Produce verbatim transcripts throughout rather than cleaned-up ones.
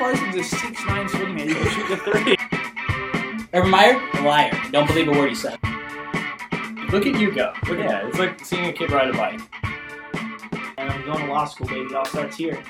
Parsons is six nine swingman. He can shoot the three. Urban Meyer, a liar. Don't believe a word he said. Look at you go. Look yeah, at that. it's like seeing a kid ride a bike. And I'm going to law school, baby. It all starts here.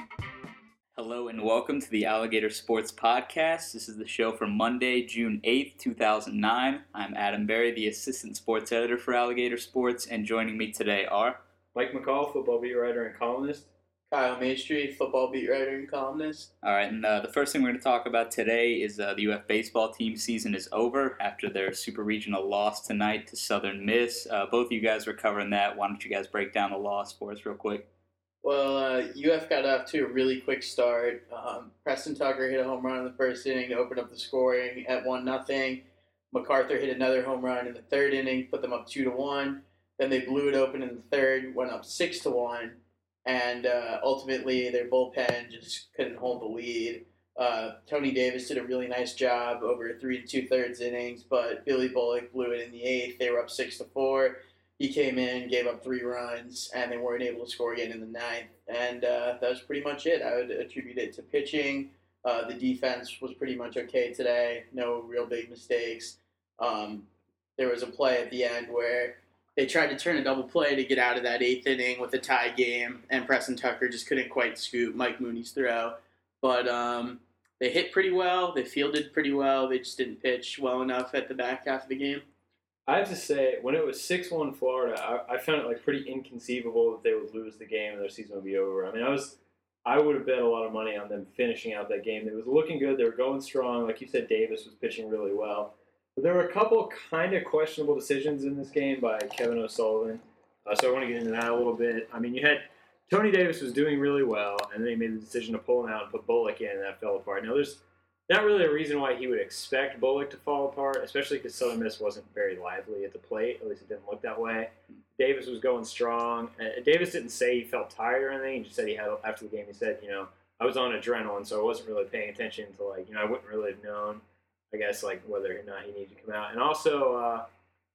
Hello and welcome to the Alligator Sports Podcast. This is the show for Monday, June eighth, two thousand nine. I'm Adam Berry, the Assistant Sports Editor for Alligator Sports, and joining me today are... Mike McCall, football beat writer and columnist. Kyle Maestri, football beat writer and columnist. All right, and uh, the first thing we're going to talk about today is uh, the U F baseball team season is over after their super regional loss tonight to Southern Miss. Uh, both of you guys were covering that. Why don't you guys break down the loss for us real quick? Well, uh, U F got off to a really quick start. Um, Preston Tucker hit a home run in the first inning to open up the scoring at one nothing. MacArthur hit another home run in the third inning, put them up two to one. Then they blew it open in the third, went up six to one. And uh, ultimately, their bullpen just couldn't hold the lead. Uh, Tony Davis did a really nice job over three and two thirds innings, but Billy Bullock blew it in the eighth. They were up six to four. He came in, gave up three runs, and they weren't able to score again in the ninth. And uh, that was pretty much it. I would attribute it to pitching. Uh, the defense was pretty much okay today. No real big mistakes. Um, there was a play at the end where they tried to turn a double play to get out of that eighth inning with a tie game, and Preston Tucker just couldn't quite scoop Mike Mooney's throw. But um, they hit pretty well. They fielded pretty well. They just didn't pitch well enough at the back half of the game. I have to say, when it was six one Florida, I, I found it like pretty inconceivable that they would lose the game and their season would be over. I mean, I was, I would have bet a lot of money on them finishing out that game. It was looking good. They were going strong. Like you said, Davis was pitching really well. But there were a couple kind of questionable decisions in this game by Kevin O'Sullivan. Uh, so I want to get into that a little bit. I mean, you had Tony Davis was doing really well, and then he made the decision to pull him out and put Bullock in, and that fell apart. Now, there's not really a reason why he would expect Bullock to fall apart, especially because Southern Miss wasn't very lively at the plate. At least it didn't look that way. Davis was going strong. Uh, Davis didn't say he felt tired or anything. He just said he had, after the game, he said, you know, I was on adrenaline, so I wasn't really paying attention to, like, you know, I wouldn't really have known, I guess, like, whether or not he needed to come out. And also, uh,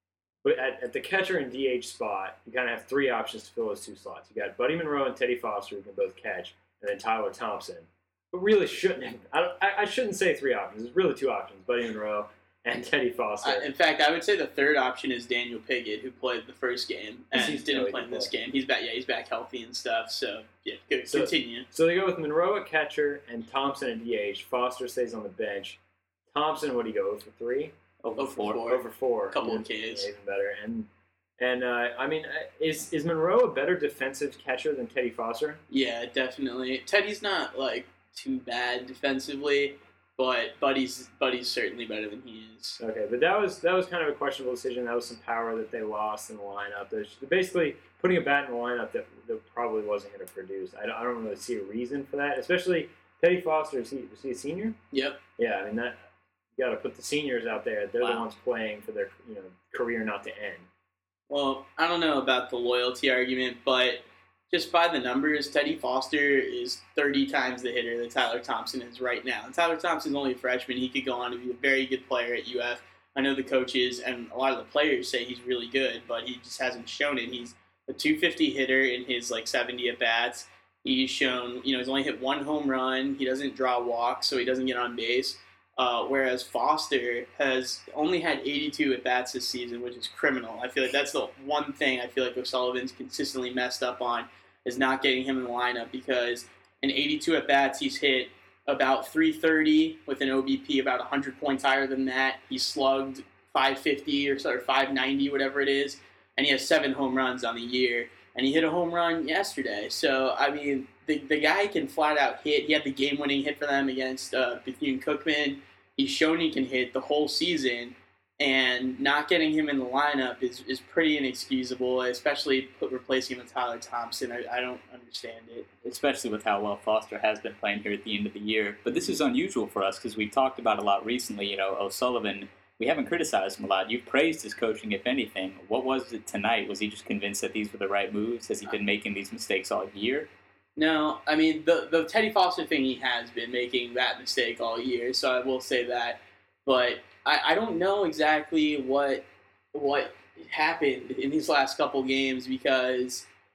but at, at the catcher and D H spot, you kind of have three options to fill those two slots. You got Buddy Monroe and Teddy Foster, who can both catch, and then Tyler Thompson. But really shouldn't have, I, don't, I, I shouldn't say three options. It's really two options, Buddy Monroe and Teddy Foster. Uh, in fact, I would say the third option is Daniel Piggott, who played the first game and He's didn't really play in this play. game. He's back, yeah, he's back healthy and stuff. So yeah, good, So- continue. So they go with Monroe at catcher and Thompson at D H. Foster stays on the bench. Thompson, what do you go, over three? Over Over four. four. Over four. Couple even, of Ks. Even better. And, and uh, I mean, uh, is is Monroe a better defensive catcher than Teddy Foster? Yeah, definitely. Teddy's not like too bad defensively, but Buddy's Buddy's certainly better than he is. Okay, but that was that was kind of a questionable decision. That was some power that they lost in the lineup. There's basically putting a bat in the lineup that, that probably wasn't going to produce. I don't, I don't really see a reason for that, especially Teddy Foster. Is he, is he a senior? Yep. Yeah, I mean, that you got to put the seniors out there. They're the Wow. ones playing for their you know career not to end. Well, I don't know about the loyalty argument, but just by the numbers, Teddy Foster is thirty times the hitter that Tyler Thompson is right now. And Tyler Thompson's only a freshman. He could go on to be a very good player at U F. I know the coaches and a lot of the players say he's really good, but he just hasn't shown it. He's a two fifty hitter in his like seventy at-bats. He's shown, you know, he's only hit one home run. He doesn't draw walks, so he doesn't get on base. Uh, whereas Foster has only had eighty-two at-bats this season, which is criminal. I feel like that's the one thing I feel like O'Sullivan's consistently messed up on, is not getting him in the lineup, because in eighty-two at-bats, he's hit about three thirty with an O B P about one hundred points higher than that. He slugged five fifty or, or five ninety, whatever it is, and he has seven home runs on the year. And he hit a home run yesterday. So, I mean, the the guy can flat out hit. He had the game-winning hit for them against uh, Bethune-Cookman. He's shown he can hit the whole season. And not getting him in the lineup is, is pretty inexcusable, especially put, replacing him with Tyler Thompson. I, I don't understand it. Especially with how well Foster has been playing here at the end of the year. But this is unusual for us because we've talked about a lot recently. You know, O'Sullivan, we haven't criticized him a lot. You've praised his coaching, if anything. What was it tonight? Was he just convinced that these were the right moves? Has he been making these mistakes all year? No, I mean, the, the Teddy Foster thing, he has been making that mistake all year, so I will say that. But I, I don't know exactly what what happened in these last couple games, because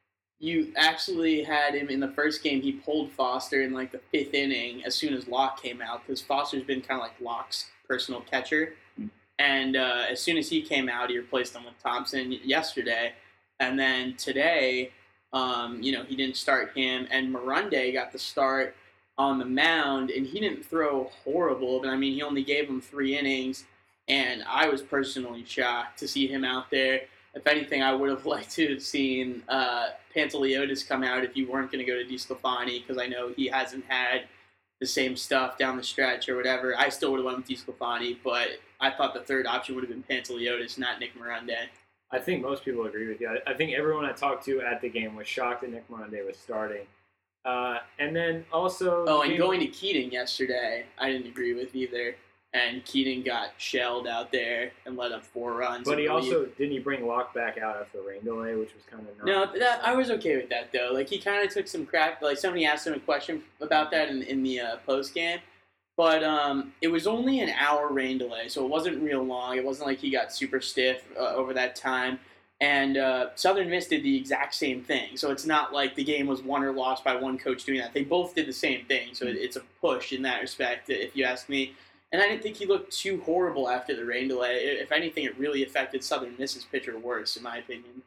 you actually had him in the first game. He pulled Foster in like the fifth inning as soon as Locke came out because Foster's been kind of like Locke's personal catcher. And uh, as soon as he came out, he replaced him with Thompson yesterday. And then today, um, you know, he didn't start him. And Morunde got the start on the mound, and he didn't throw horrible. But, I mean, he only gave him three innings. And I was personally shocked to see him out there. If anything, I would have liked to have seen uh, Panteliotis come out if you weren't going to go to DeSclafani, because I know he hasn't had the same stuff down the stretch or whatever. I still would have went with DeSclafani, but I thought the third option would have been Panteliotis, not Nick Morunde. I think most people agree with you. I, I think everyone I talked to at the game was shocked that Nick Morunde was starting. Uh, and then also... Oh, and game... going to Keating yesterday, I didn't agree with either. And Keating got shelled out there and let up four runs. But he also, didn't he bring Locke back out after the rain delay, which was kind of not... No, that, I was okay with that, though. Like, he kind of took some crap. Like, somebody asked him a question about that in, in the uh, post-game. But um, it was only an hour rain delay, so it wasn't real long. It wasn't like he got super stiff uh, over that time. And uh, Southern Miss did the exact same thing. So it's not like the game was won or lost by one coach doing that. They both did the same thing. So it, it's a push in that respect, if you ask me. And I didn't think he looked too horrible after the rain delay. If anything, it really affected Southern Miss's pitcher worse, in my opinion.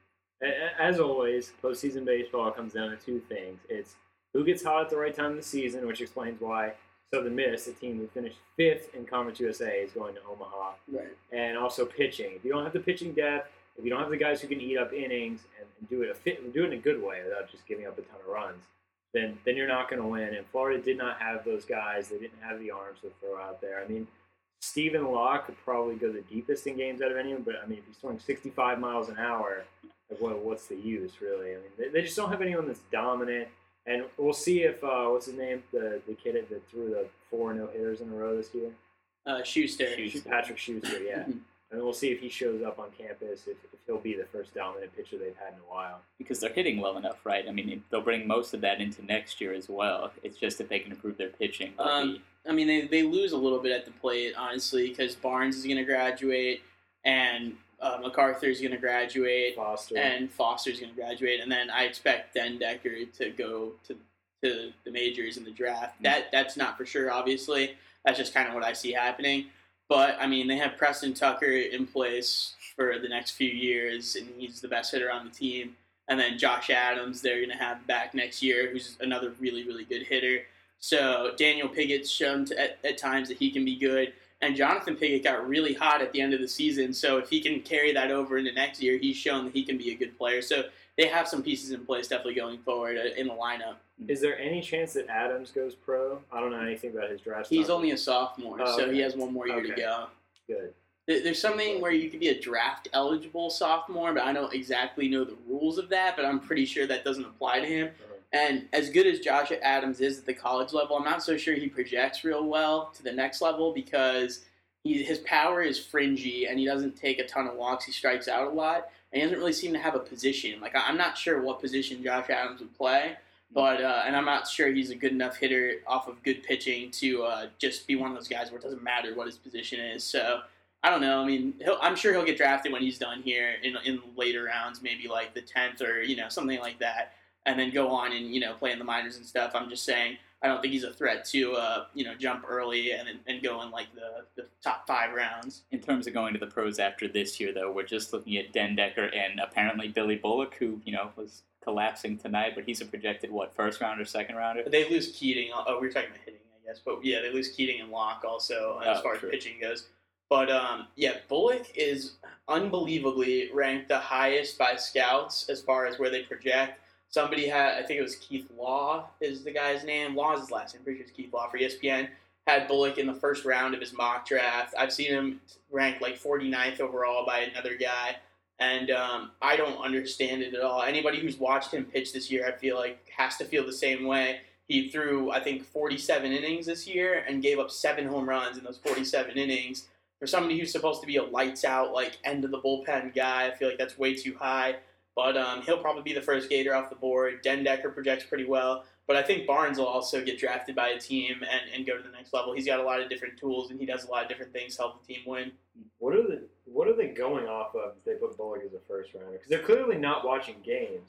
As always, postseason baseball comes down to two things. It's who gets hot at the right time of the season, which explains why Southern Miss, the team who finished fifth in Conference U S A, is going to Omaha. Right. And also pitching. If you don't have the pitching depth, if you don't have the guys who can eat up innings and, and do it a fit, do it in a good way without just giving up a ton of runs, then then you're not going to win. And Florida did not have those guys. They didn't have the arms to throw out there. I mean, Stephen Locke could probably go the deepest in games out of anyone, but I mean, if he's throwing sixty-five miles an hour, like, what, what's the use, really? I mean, they, they just don't have anyone that's dominant. And we'll see if, uh, what's his name, the the kid that threw the four no-hitters in a row this year? Uh, Schuster. Schuster. Patrick Schuster, yeah. And we'll see if he shows up on campus, if, if he'll be the first dominant pitcher they've had in a while. Because they're hitting well enough, right? I mean, they'll bring most of that into next year as well. It's just if they can improve their pitching. Um, be... I mean, they, they lose a little bit at the plate, honestly, because Barnes is going to graduate, and uh, MacArthur is going to graduate, Foster. and Foster is going to graduate, and then I expect Dendecker to go to to the majors in the draft. That That's not for sure, obviously. That's just kind of what I see happening. But, I mean, they have Preston Tucker in place for the next few years, and he's the best hitter on the team. And then Josh Adams, they're going to have back next year, who's another really, really good hitter. So Daniel Piggott's shown to, at, at times that he can be good. And Jonathan Piggott got really hot at the end of the season. So if he can carry that over into next year, he's shown that he can be a good player. So they have some pieces in place definitely going forward in the lineup. Is there any chance that Adams goes pro? I don't know anything about his draft. He's stock. only a sophomore, Oh, so okay. he has one more year Okay. to go. Good. There- There's something where you could be a draft-eligible sophomore, but I don't exactly know the rules of that, but I'm pretty sure that doesn't apply to him. Uh-huh. And as good as Josh Adams is at the college level, I'm not so sure he projects real well to the next level because he, his power is fringy and he doesn't take a ton of walks. He strikes out a lot, and he doesn't really seem to have a position. Like, I'm not sure what position Josh Adams would play, but uh, and I'm not sure he's a good enough hitter off of good pitching to uh, just be one of those guys where it doesn't matter what his position is. So I don't know. I mean, he'll, I'm sure he'll get drafted when he's done here in in later rounds, maybe like the tenth or you know something like that, and then go on and you know play in the minors and stuff. I'm just saying I don't think he's a threat to uh, you know jump early and and go in like the, the top five rounds. In terms of going to the pros after this year, though, we're just looking at Dendecker and apparently Billy Bullock, who you know was collapsing tonight, but he's a projected what first rounder, second rounder. But they lose Keating. Oh, we were talking about hitting, I guess, but yeah, they lose Keating and Locke also as Oh, far true. as pitching goes. But um, yeah, Bullock is unbelievably ranked the highest by scouts as far as where they project. Somebody had, I think it was Keith Law is the guy's name. Law is his last name. I'm pretty sure it's Keith Law for E S P N. Had Bullock in the first round of his mock draft. I've seen him ranked like forty-ninth overall by another guy. And um, I don't understand it at all. Anybody who's watched him pitch this year, I feel like, has to feel the same way. He threw, I think, forty-seven innings this year and gave up seven home runs in those forty-seven innings. For somebody who's supposed to be a lights-out, like, end-of-the-bullpen guy, I feel like that's way too high. But um, he'll probably be the first Gator off the board. Dendecker projects pretty well. But I think Barnes will also get drafted by a team and, and go to the next level. He's got a lot of different tools, and he does a lot of different things to help the team win. What are the What are they going off of if they put Bullock as a first rounder? Because they're clearly not watching games.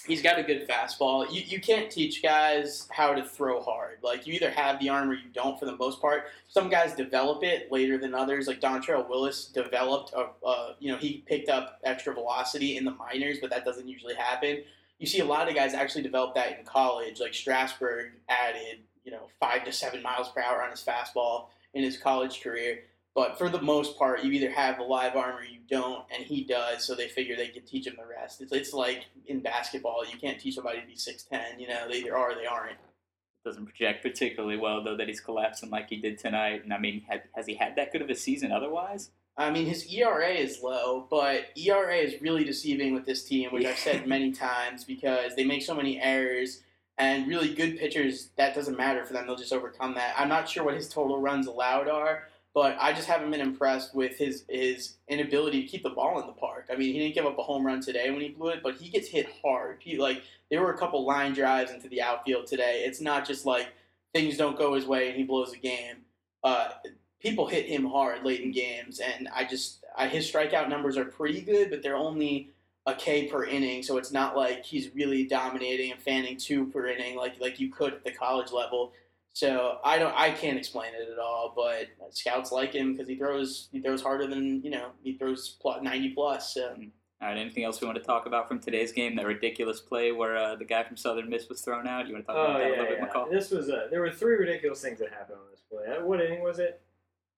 He's got a good fastball. You you can't teach guys how to throw hard. Like, you either have the arm or you don't for the most part. Some guys develop it later than others. Like Dontrelle Willis developed, a, uh, you know, he picked up extra velocity in the minors, but that doesn't usually happen. You see a lot of guys actually develop that in college. Like Strasburg added, you know, five to seven miles per hour on his fastball in his college career. But for the most part, you either have a live arm or you don't, and he does, so they figure they can teach him the rest. It's it's like in basketball. You can't teach somebody to be six ten. You know, they either are or they aren't. It doesn't project particularly well, though, that he's collapsing like he did tonight. And, I mean, had, has he had that good of a season otherwise? I mean, his E R A is low, but E R A is really deceiving with this team, which I've said many times, because they make so many errors, and really good pitchers, that doesn't matter for them. They'll just overcome that. I'm not sure what his total runs allowed are, but I just haven't been impressed with his, his inability to keep the ball in the park. I mean, he didn't give up a home run today when he blew it, but he gets hit hard. He, like, there were a couple line drives into the outfield today. It's not just like things don't go his way and he blows a game. Uh, people hit him hard late in games, and I just I, his strikeout numbers are pretty good, but they're only a K per inning, so it's not like he's really dominating and fanning two per inning like like you could at the college level. So I don't, I can't explain it at all. But scouts like him because he throws, he throws harder than you know, he throws ninety plus. So. All right. Anything else we want to talk about from today's game? That ridiculous play where uh, the guy from Southern Miss was thrown out. You want to talk oh, about that yeah, a little yeah. bit, McCall? This was a, there were three ridiculous things that happened on this play. Uh, What inning was it?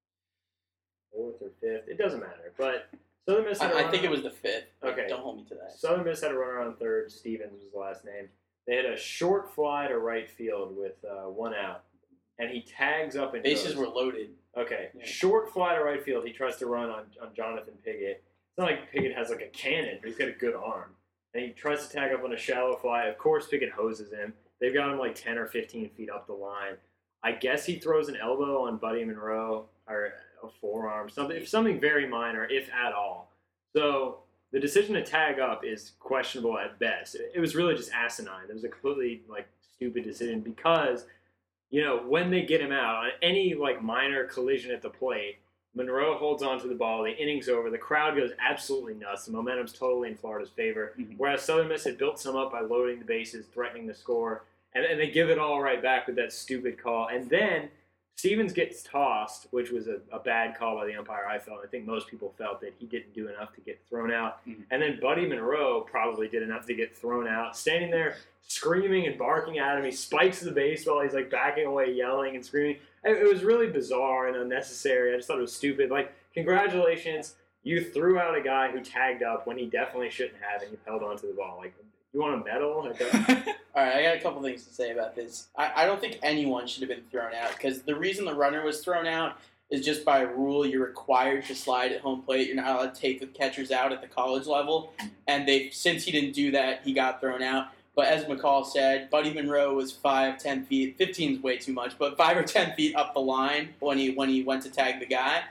Fourth or fifth? It doesn't matter. But Southern Miss. Had a I, I runner think it on- was the fifth. Okay. Don't hold me to that. Southern Miss had a runner on third. Stevens was the last name. They had a short fly to right field with uh, one out, and he tags up and Bases goes. were loaded. Okay, Yeah. short fly to right field. He tries to run on, on Jonathan Piggott. It's not like Piggott has like a cannon, but he's got a good arm. And he tries to tag up on a shallow fly. Of course, Piggott hoses him. They've got him like ten or fifteen feet up the line. I guess he throws an elbow on Buddy Monroe or a forearm, something something very minor, if at all. So the decision to tag up is questionable at best. It, it was really just asinine. It was a completely like stupid decision because, you know, when they get him out on any like minor collision at the plate, Monroe holds on to the ball. The inning's over. The crowd goes absolutely nuts. The momentum's totally in Florida's favor. Mhm. Whereas Southern Miss had built some up by loading the bases, threatening to score, and, and they give it all right back with that stupid call. And then Stevens gets tossed, which was a, a bad call by the umpire, I felt. I think most people felt that he didn't do enough to get thrown out. Mhm. And then Buddy Monroe probably did enough to get thrown out. Standing there screaming and barking at him. He spikes the baseball. He's like backing away, yelling and screaming. It it was really bizarre and unnecessary. I just thought it was stupid. Like, congratulations. You threw out a guy who tagged up when he definitely shouldn't have, and you held on to the ball. Like, you want a medal? Like, that- All right, I got a couple things to say about this. I, I don't think anyone should have been thrown out because the reason the runner was thrown out is just by rule. You're required to slide at home plate. You're not allowed to take the catchers out at the college level. And they, since he didn't do that, he got thrown out. But as McCall said, Buddy Monroe was five, ten feet. fifteen is way too much, but five or ten feet up the line when he when he went to tag the guy.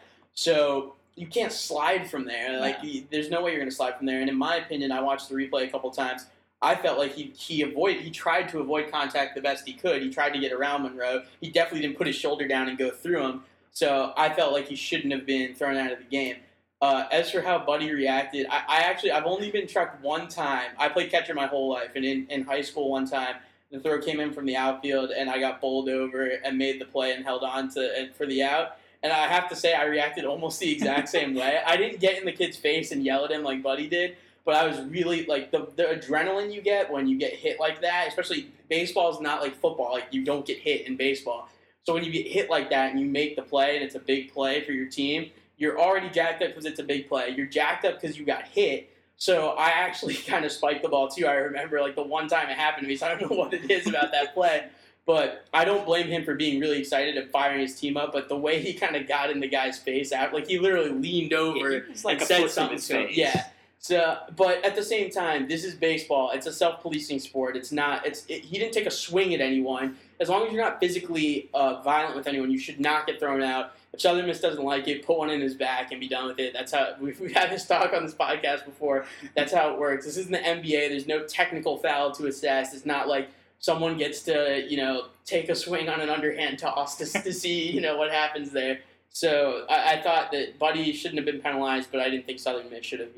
So you can't slide from there. Like, Yeah. you, there's no way you're going to slide from there. And in my opinion, I watched the replay a couple times. I felt like he he avoid he tried to avoid contact the best he could. He tried to get around Monroe. He definitely didn't put his shoulder down and go through him. So I felt like he shouldn't have been thrown out of the game. Uh, as for how Buddy reacted, I, I actually I've only been trucked one time. I played catcher my whole life, and in, in high school one time the throw came in from the outfield, and I got bowled over and made the play and held on to and for the out. And I have to say I reacted almost the exact same way. I didn't get in the kid's face and yell at him like Buddy did. But I was really, like, the, the adrenaline you get when you get hit like that, especially baseball is not like football. Like, you don't get hit in baseball. So when you get hit like that and you make the play and it's a big play for your team, you're already jacked up because it's a big play. You're jacked up because you got hit. So I actually kind of spiked the ball, too. I remember, like, the one time it happened to me, so I don't know what it is about that play. But I don't blame him for being really excited and firing his team up. But the way he kind of got in the guy's face, out, like, he literally leaned over It's like and a said foot from something his to him. face. Yeah. So, but at the same time, this is baseball. It's a self-policing sport. It's not. It's. It, he didn't take a swing at anyone. As long as you're not physically uh, violent with anyone, you should not get thrown out. If Southern Miss doesn't like it, put one in his back and be done with it. That's how we've, we've had this talk on this podcast before. That's how it works. This isn't the N B A. There's no technical foul to assess. It's not like someone gets to, you know, take a swing on an underhand toss to to see, you know, what happens there. So I, I thought that Buddy shouldn't have been penalized, but I didn't think Southern Miss should have either.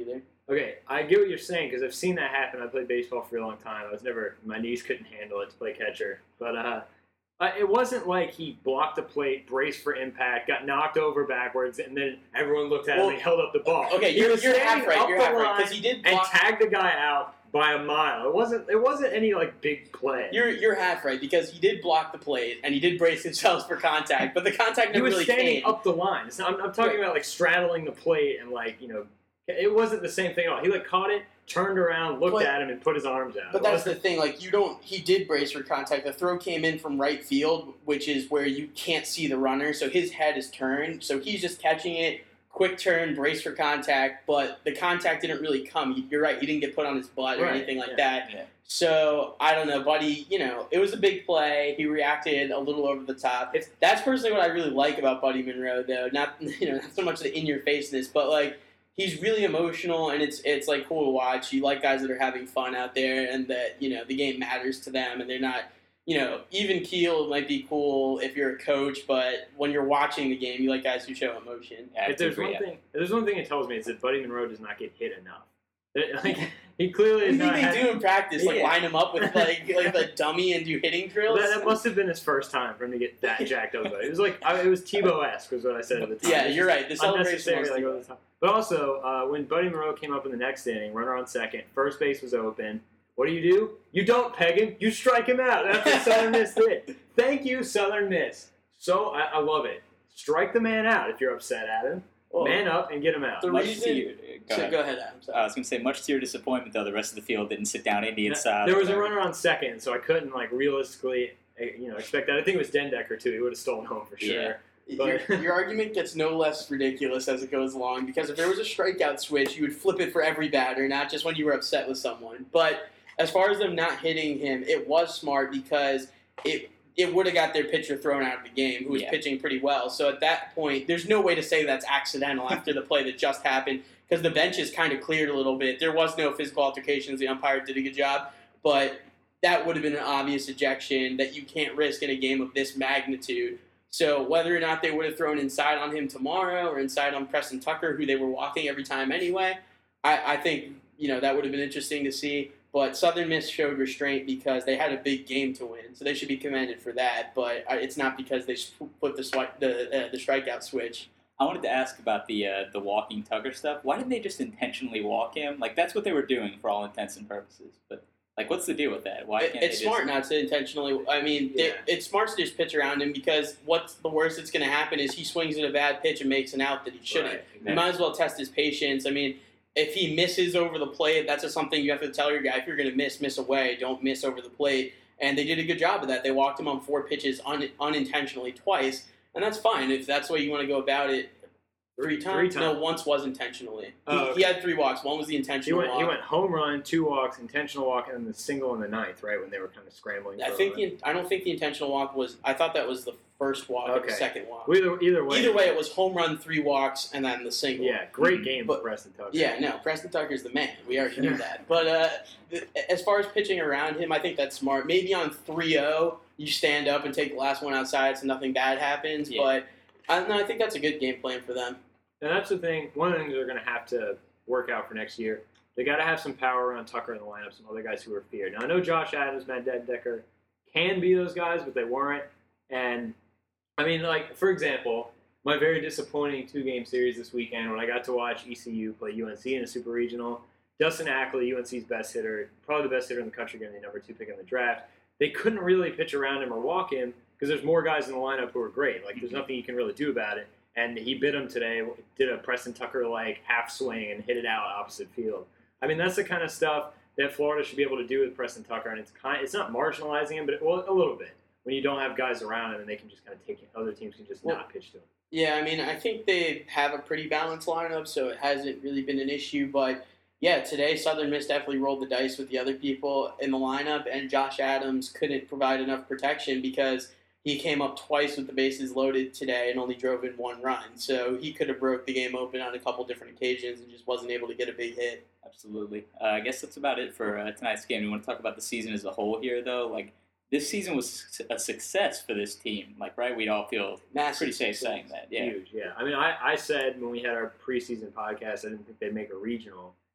Okay, I get what you're saying because I've seen that happen. I played baseball for a long time. I was never, my knees couldn't handle it to play catcher. But uh, uh, it wasn't like he blocked the plate, braced for impact, got knocked over backwards, and then everyone looked at Well, him and he held up the ball. Okay, He you're, was you're half standing right. up You're the half right line because he did and block. tagged the guy out by a mile. It wasn't. It wasn't any like big play. You're you're half right because he did block the plate and he did brace himself for contact, but the contact he never was really standing came. up the line. It's not, I'm, I'm talking Right. about like straddling the plate and like you know, it wasn't the same thing at all. He like caught it, turned around, looked But- at him, and put his arms out. But It that's the wasn't- thing, like you don't. He did brace for contact. The throw came in from right field, which is where you can't see the runner, so his head is turned. So he's just catching it, quick turn, brace for contact. But the contact didn't really come. He- You're right. He didn't get put on his butt or Right, anything like yeah. that. Yeah. So I don't know, buddy. You know, it was a big play. He reacted a little over the top. It's- That's personally what I really like about Buddy Monroe, though. Not you know, not so much the in your faceness, but like. He's really emotional, and it's it's like cool to watch. You like guys that are having fun out there, and that you know the game matters to them, and they're not, you know, even keel might be cool if you're a coach, but when you're watching the game, you like guys who show emotion. Yeah, I If there's agree, one yeah. thing, if there's one thing it tells me is that Buddy Monroe does not get hit enough. It- like, he clearly What do is you think not. they had- do in practice? Like Yeah. line him up with like like the dummy and do hitting drills? That, that must have been his first time for him to get that jacked up. It was like I, it was Tebow-esque, was what I said at the time. Yeah, It was you're just right. The celebration unnecessary, was like, over the top. But also, uh, when Buddy Monroe came up in the next inning, runner on second, first base was open. What do you do? You don't peg him. You strike him out. That's what Southern Miss did. Thank you, Southern Miss. So I, I love it. Strike the man out if you're upset at him. Well, Man up and get him out. the Much reason- to your, go so ahead. go ahead, Adam. Sorry. I was going to say, much to your disappointment, though, the rest of the field didn't sit down Indian side. There was a runner on second, so I couldn't like realistically, uh, you know, expect that. I think it was Dendecker too. He would have stolen home for sure. Yeah. But- Your, your argument gets no less ridiculous as it goes along because if there was a strikeout switch, you would flip it for every batter, not just when you were upset with someone. But as far as them not hitting him, it was smart because it it would have got their pitcher thrown out of the game, who was Yeah. pitching pretty well. So at that point, there's no way to say that's accidental after the play that just happened because the bench is kind of cleared a little bit. There was no physical altercations. The umpire did a good job, but that would have been an obvious ejection that you can't risk in a game of this magnitude. So whether or not they would have thrown inside on him tomorrow or inside on Preston Tucker, who they were walking every time anyway, I, I think you know that would have been interesting to see. But Southern Miss showed restraint because they had a big game to win, so they should be commended for that. But it's not because they put the swi- the uh, the strikeout switch. I wanted to ask about the uh, the walking Tucker stuff. Why didn't they just intentionally walk him? Like, that's what they were doing for all intents and purposes. But, like, what's the deal with that? Why It- can't it's they smart just... not to intentionally. I mean, they- Yeah. it's smart to just pitch around him because what's the worst that's going to happen is he swings at a bad pitch and makes an out that he shouldn't. Right. You might as well test his patience. I mean, if he misses over the plate, that's just something you have to tell your guy. If you're going to miss, miss away. Don't miss over the plate. And they did a good job of that. They walked him on four pitches un- unintentionally twice, and that's fine if that's the way you want to go about it. Three times? Three times. No, once was intentionally. Oh, he, okay. he had three walks. One was the He intentional went, walk. he went home run, two walks, intentional walk, and then the single in the ninth, right, when they were kind of scrambling. I for think a run. the I don't think the intentional walk was. I thought that was the first walk or the Okay. second walk. Well, either, either way. Either way, it was home run, three walks, and then the single. Yeah, great game But- for Preston Tucker. Yeah, no, Preston Tucker's the man. We already knew that. But uh, th- as far as pitching around him, I think that's smart. Maybe on three oh, you stand up and take the last one outside so nothing bad happens. Yeah. But I, no, I think that's a good game plan for them. And that's the thing. One of the things they're going to have to work out for next year. They got to have some power around Tucker in the lineup. Some other guys who are feared. Now I know Josh Adams, Matt Decker can be those guys, but they weren't. And I mean, like for example, my very disappointing two-game series this weekend when I got to watch E C U play U N C in a super regional. Dustin Ackley, U N C's best hitter, probably the best hitter in the country, getting the number two pick in the draft. They couldn't really pitch around him or walk him because there's more guys in the lineup who are great. Like there's nothing you can really do about it. And he bit him today, did a Preston Tucker like half swing and hit it out opposite field. I mean, that's the kind of stuff that Florida should be able to do with Preston Tucker, and it's kind it's not marginalizing him, but it, well, a little bit when you don't have guys around him and they can just kind of take it. Other teams can just Well, not pitch to him. Yeah, I mean, I think they have a pretty balanced lineup, so it hasn't really been an issue. But yeah, today Southern Miss definitely rolled the dice with the other people in the lineup, and Josh Adams couldn't provide enough protection because he came up twice with the bases loaded today and only drove in one run. So he could have broke the game open on a couple different occasions and just wasn't able to get a big hit. Absolutely. Uh, I guess that's about it for uh, tonight's game. We want to talk about the season as a whole here, though. Like, this season was a success for this team. Like, right? We'd all feel Massive pretty safe success. saying that. Yeah. Huge, yeah. I mean, I, I said when we had our preseason podcast, I didn't think they'd make a regional.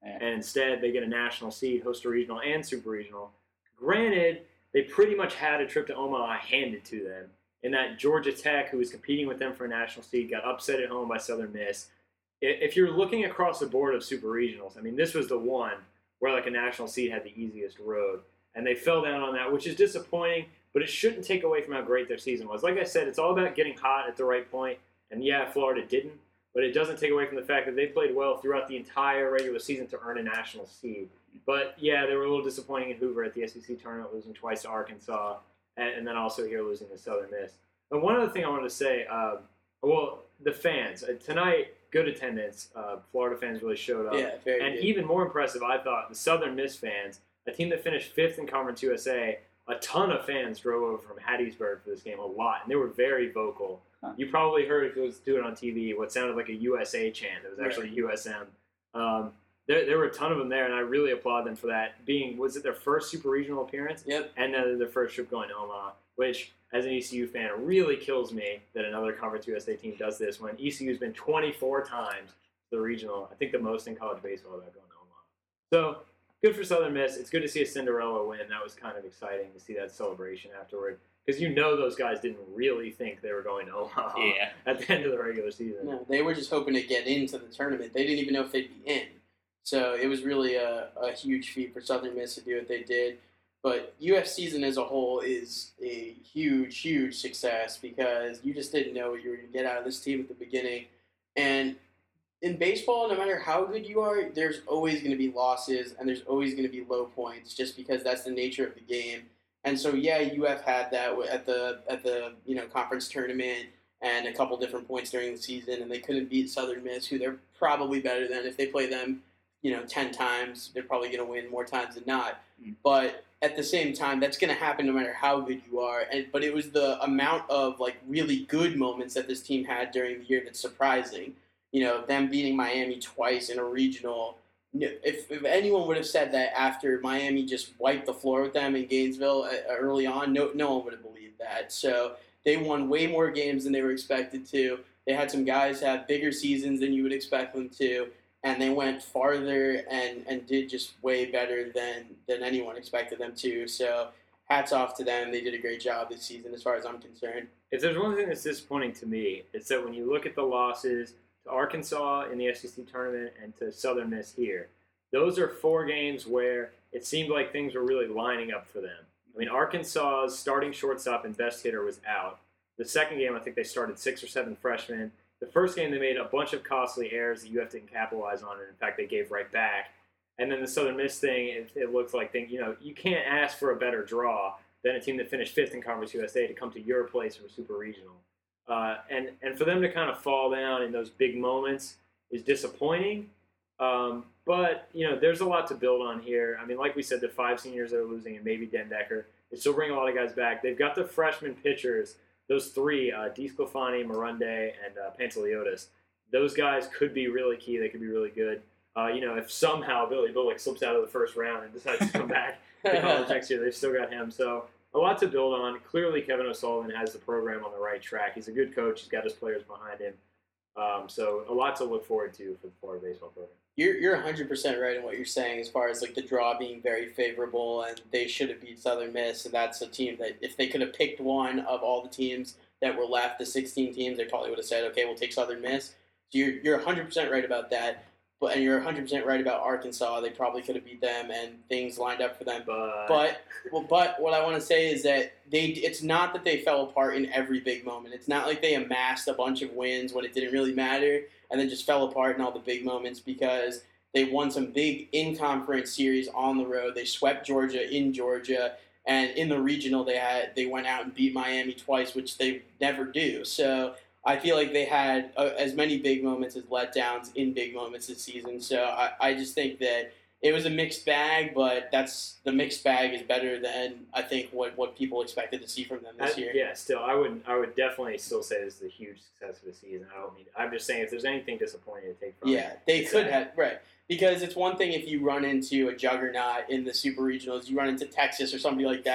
Yeah. And instead they get a national seed, host a regional and super regional. Granted, they pretty much had a trip to Omaha handed to them, in that Georgia Tech, who was competing with them for a national seed, got upset at home by Southern Miss. If you're looking across the board of super regionals, I mean, this was the one where like a national seed had the easiest road, and they fell down on that, which is disappointing, but it shouldn't take away from how great their season was. Like I said, it's all about getting hot at the right point, and yeah, Florida didn't, but it doesn't take away from the fact that they played well throughout the entire regular season to earn a national seed. But yeah, they were a little disappointing in Hoover at the S E C tournament, losing twice to Arkansas, and, and then also here losing to Southern Miss. And one other thing I wanted to say, um, well, the fans. Uh, tonight, good attendance. Uh, Florida fans really showed up. Yeah, very And good. even more impressive, I thought, the Southern Miss fans, a team that finished fifth in Conference U S A, a ton of fans drove over from Hattiesburg for this game, a lot, and they were very vocal. Huh. You probably heard, if it was doing on T V, what sounded like a U S A chant. It was actually Right. U S M. Um, there, there were a ton of them there, and I really applaud them for that. Being, was it their first super regional appearance? Yep. And then their first trip going to Omaha, which, as an E C U fan, really kills me that another Conference U S A team does this when E C U's been twenty-four times to the regional. I think the most in college baseball about going to Omaha. So, good for Southern Miss. It's good to see a Cinderella win. That was kind of exciting to see that celebration afterward. Because you know those guys didn't really think they were going to Omaha Yeah. at the end of the regular season. No, they were just hoping to get into the tournament. They didn't even know if they'd be in. So it was really a, a huge feat for Southern Miss to do what they did. But U F season as a whole is a huge, huge success because you just didn't know what you were going to get out of this team at the beginning. And in baseball, no matter how good you are, there's always going to be losses and there's always going to be low points just because that's the nature of the game. And so, yeah, U F had that at the at the you know conference tournament and a couple different points during the season, and they couldn't beat Southern Miss, who they're probably better than. If they play them, you know, ten times, they're probably going to win more times than not. Mm. But at the same time, that's going to happen no matter how good you are. And but it was the amount of like really good moments that this team had during the year that's surprising. You know, them beating Miami twice in a regional. If, if anyone would have said that after Miami just wiped the floor with them in Gainesville early on, no no one would have believed that. So they won way more games than they were expected to. They had some guys have bigger seasons than you would expect them to, and they went farther and, and did just way better than, than anyone expected them to. So hats off to them. They did a great job this season as far as I'm concerned. If there's one thing that's disappointing to me, it's that when you look at the losses to Arkansas in the S E C tournament and to Southern Miss here, those are four games where it seemed like things were really lining up for them. I mean, Arkansas's starting shortstop and best hitter was out. The second game, I think they started six or seven freshmen. The first game, they made a bunch of costly errors that U F didn't capitalize on, and in fact, they gave right back. And then the Southern Miss thing, it, it looks like they, you know, you can't ask for a better draw than a team that finished fifth in Conference U S A to come to your place for Super Regional. Uh, and, and for them to kind of fall down in those big moments is disappointing. Um, but, you know, there's a lot to build on here. I mean, like we said, the five seniors that are losing and maybe Den Decker, they still bring a lot of guys back. They've got the freshman pitchers, those three, uh, DeSclafani, Morunde, and uh, Pantaliotis. Those guys could be really key. They could be really good. Uh, you know, if somehow Billy Bullock slips out of the first round and decides to come back to college next year, they've still got him. So a lot to build on. Clearly, Kevin O'Sullivan has the program on the right track. He's a good coach. He's got his players behind him. Um, so a lot to look forward to for the Florida baseball program. You're you're one hundred percent right in what you're saying as far as like the draw being very favorable, and they should have beat Southern Miss, and that's a team that if they could have picked one of all the teams that were left, the sixteen teams, they probably would have said, okay, we'll take Southern Miss. So you're you're one hundred percent right about that. But and you're one hundred percent right about Arkansas. They probably could have beat them, and things lined up for them. But, But well, but what I want to say is that they it's not that they fell apart in every big moment. It's not like they amassed a bunch of wins when it didn't really matter and then just fell apart in all the big moments, because they won some big in-conference series on the road. They swept Georgia in Georgia, and in the regional they had they went out and beat Miami twice, which they never do. So I feel like they had uh, as many big moments as letdowns in big moments this season. So I, I just think that it was a mixed bag, but that's the mixed bag is better than I think what, what people expected to see from them this I, year. yeah, still, I would I would definitely still say this is a huge success of the season. I don't mean I'm just saying if there's anything disappointing to take from Yeah, it, they it's could that. have right. Because it's one thing if you run into a juggernaut in the super regionals, you run into Texas or somebody like that,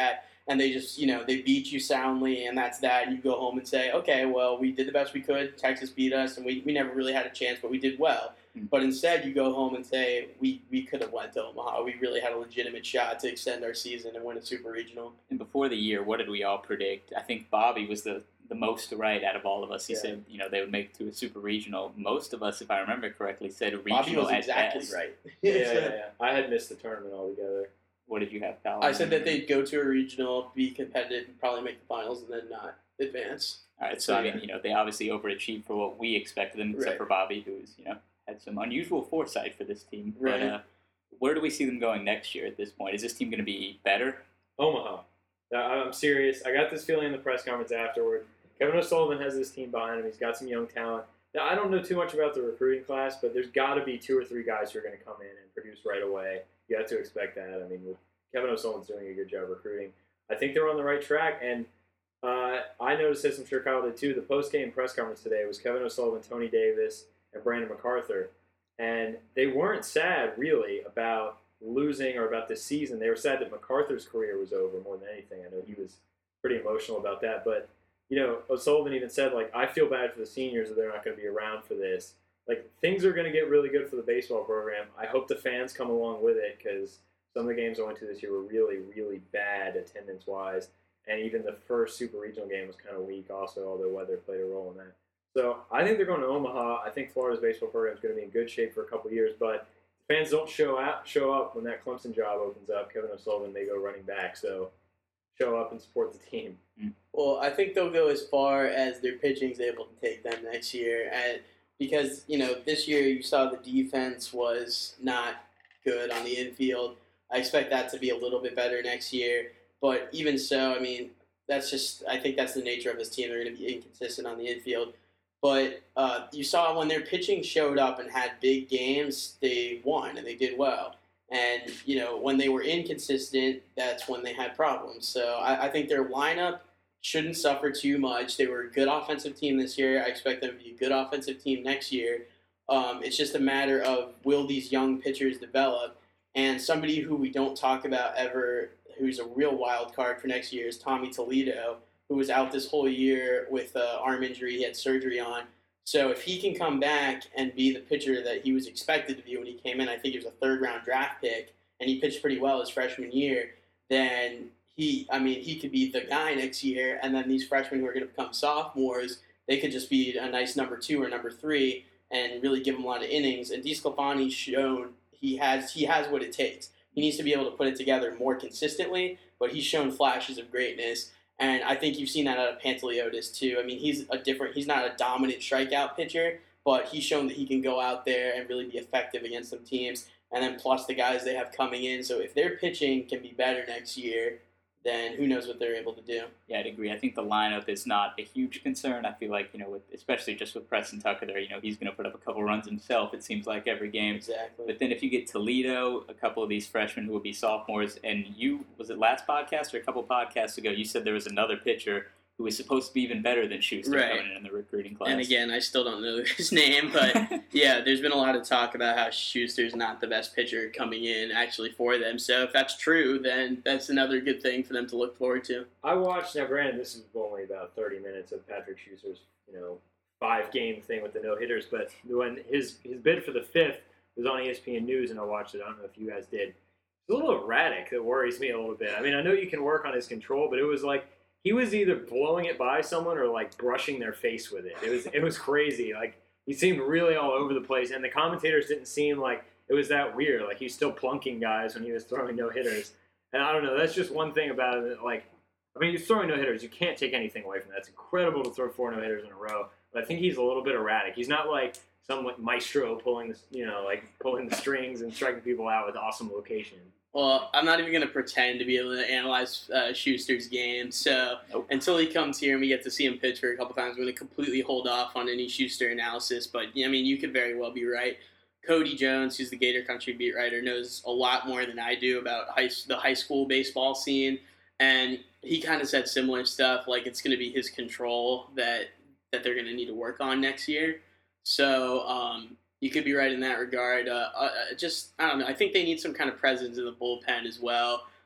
and they just, you know, they beat you soundly, and that's that. And you go home and say, okay, well, we did the best we could. Texas beat us, and we, we never really had a chance, but we did well. Mm. But instead, you go home and say, we, we could have went to Omaha. We really had a legitimate shot to extend our season and win a super regional. And before the year, what did we all predict? I think Bobby was the, the most right out of all of us. He Yeah. said, you know, they would make it to a super regional. Most of us, if I remember correctly, said a regional Bobby was at exactly best. right. Yeah, yeah, yeah. I had missed the tournament altogether. What did you have, Kyle? I said that they'd go to a regional, be competitive, and probably make the finals, and then not advance. All right, so I mean, you know, they obviously overachieved for what we expected them, except Right. for Bobby, who's, you know, had some unusual foresight for this team. Right. But uh, where do we see them going next year at this point? Is this team going to be better? Omaha. I- I'm serious. I got this feeling in the press conference afterward. Kevin O'Sullivan has this team behind him. He's got some young talent. Now, I don't know too much about the recruiting class, but there's got to be two or three guys who are going to come in and produce right away. You have to expect that. I mean, with Kevin O'Sullivan's doing a good job recruiting. I think they're on the right track, and uh, I noticed this, I'm sure Kyle did too, the post-game press conference today was Kevin O'Sullivan, Tony Davis, and Brandon MacArthur, and they weren't sad, really, about losing or about this season. They were sad that MacArthur's career was over more than anything. I know he was pretty emotional about that, but, you know, O'Sullivan even said, like, I feel bad for the seniors that they're not going to be around for this. Like, things are going to get really good for the baseball program. I hope the fans come along with it, because some of the games I went to this year were really, really bad attendance-wise, and even the first Super Regional game was kind of weak also, although weather played a role in that. So I think they're going to Omaha. I think Florida's baseball program is going to be in good shape for a couple of years, but if fans don't show up, show up when that Clemson job opens up, Kevin O'Sullivan may go running back, so show up and support the team. Well, I think they'll go as far as their pitching's able to take them next year, and because, you know, this year you saw the defense was not good on the infield. I expect that to be a little bit better next year. But even so, I mean, that's just, I think that's the nature of this team. They're going to be inconsistent on the infield. But uh, you saw when their pitching showed up and had big games, they won and they did well. And, you know, when they were inconsistent, that's when they had problems. So I, I think their lineup shouldn't suffer too much. They were a good offensive team this year. I expect them to be a good offensive team next year. Um, it's just a matter of, will these young pitchers develop? And somebody who we don't talk about ever, who's a real wild card for next year, is Tommy Toledo, who was out this whole year with an arm injury he had surgery on. So if he can come back and be the pitcher that he was expected to be when he came in, I think he was a third-round draft pick, and he pitched pretty well his freshman year, then he, I mean, he could be the guy next year, and then these freshmen who are going to become sophomores, they could just be a nice number two or number three and really give them a lot of innings. And DeSclafani's shown he has he has what it takes. He needs to be able to put it together more consistently, but he's shown flashes of greatness. And I think you've seen that out of Panteliotis too. I mean, he's a different, he's not a dominant strikeout pitcher, but he's shown that he can go out there and really be effective against some teams. And then plus the guys they have coming in. So if their pitching can be better next year, then who knows what they're able to do. Yeah, I'd agree. I think the lineup is not a huge concern. I feel like, you know, with, especially just with Preston Tucker there, you know, he's going to put up a couple runs himself, it seems like, every game. Exactly. But then if you get Toledo, a couple of these freshmen who will be sophomores, and you, was it last podcast or a couple podcasts ago, you said there was another pitcher who was supposed to be even better than Schuster Right. coming in in the recruiting class. And again, I still don't know his name, but yeah, there's been a lot of talk about how Schuster's not the best pitcher coming in actually for them. So if that's true, then that's another good thing for them to look forward to. I watched, now granted, this is only about thirty minutes of Patrick Schuster's, you know, five-game thing with the no-hitters, but when his, his bid for the fifth was on E S P N News, and I watched it, I don't know if you guys did, it's a little erratic. That worries me a little bit. I mean, I know you can work on his control, but it was like, he was either blowing it by someone or like brushing their face with it. It was it was crazy. Like he seemed really all over the place, and the commentators didn't seem like it was that weird. Like he's still plunking guys when he was throwing no hitters. And I don't know. That's just one thing about it. Like I mean, he's throwing no hitters. You can't take anything away from that. It's incredible to throw four no hitters in a row. But I think he's a little bit erratic. He's not like some like maestro pulling the you know like pulling the strings and striking people out with awesome location. Well, I'm not even going to pretend to be able to analyze uh, Schuster's game. So Nope. until he comes here and we get to see him pitch for a couple times, I'm going to completely hold off on any Schuster analysis. But, I mean, you could very well be right. Cody Jones, who's the Gator Country beat writer, knows a lot more than I do about high, the high school baseball scene. And he kind of said similar stuff, like it's going to be his control that, that they're going to need to work on next year. So, um, you could be right in that regard. Uh, uh, just, I don't know. I think they need some kind of presence in the bullpen as well.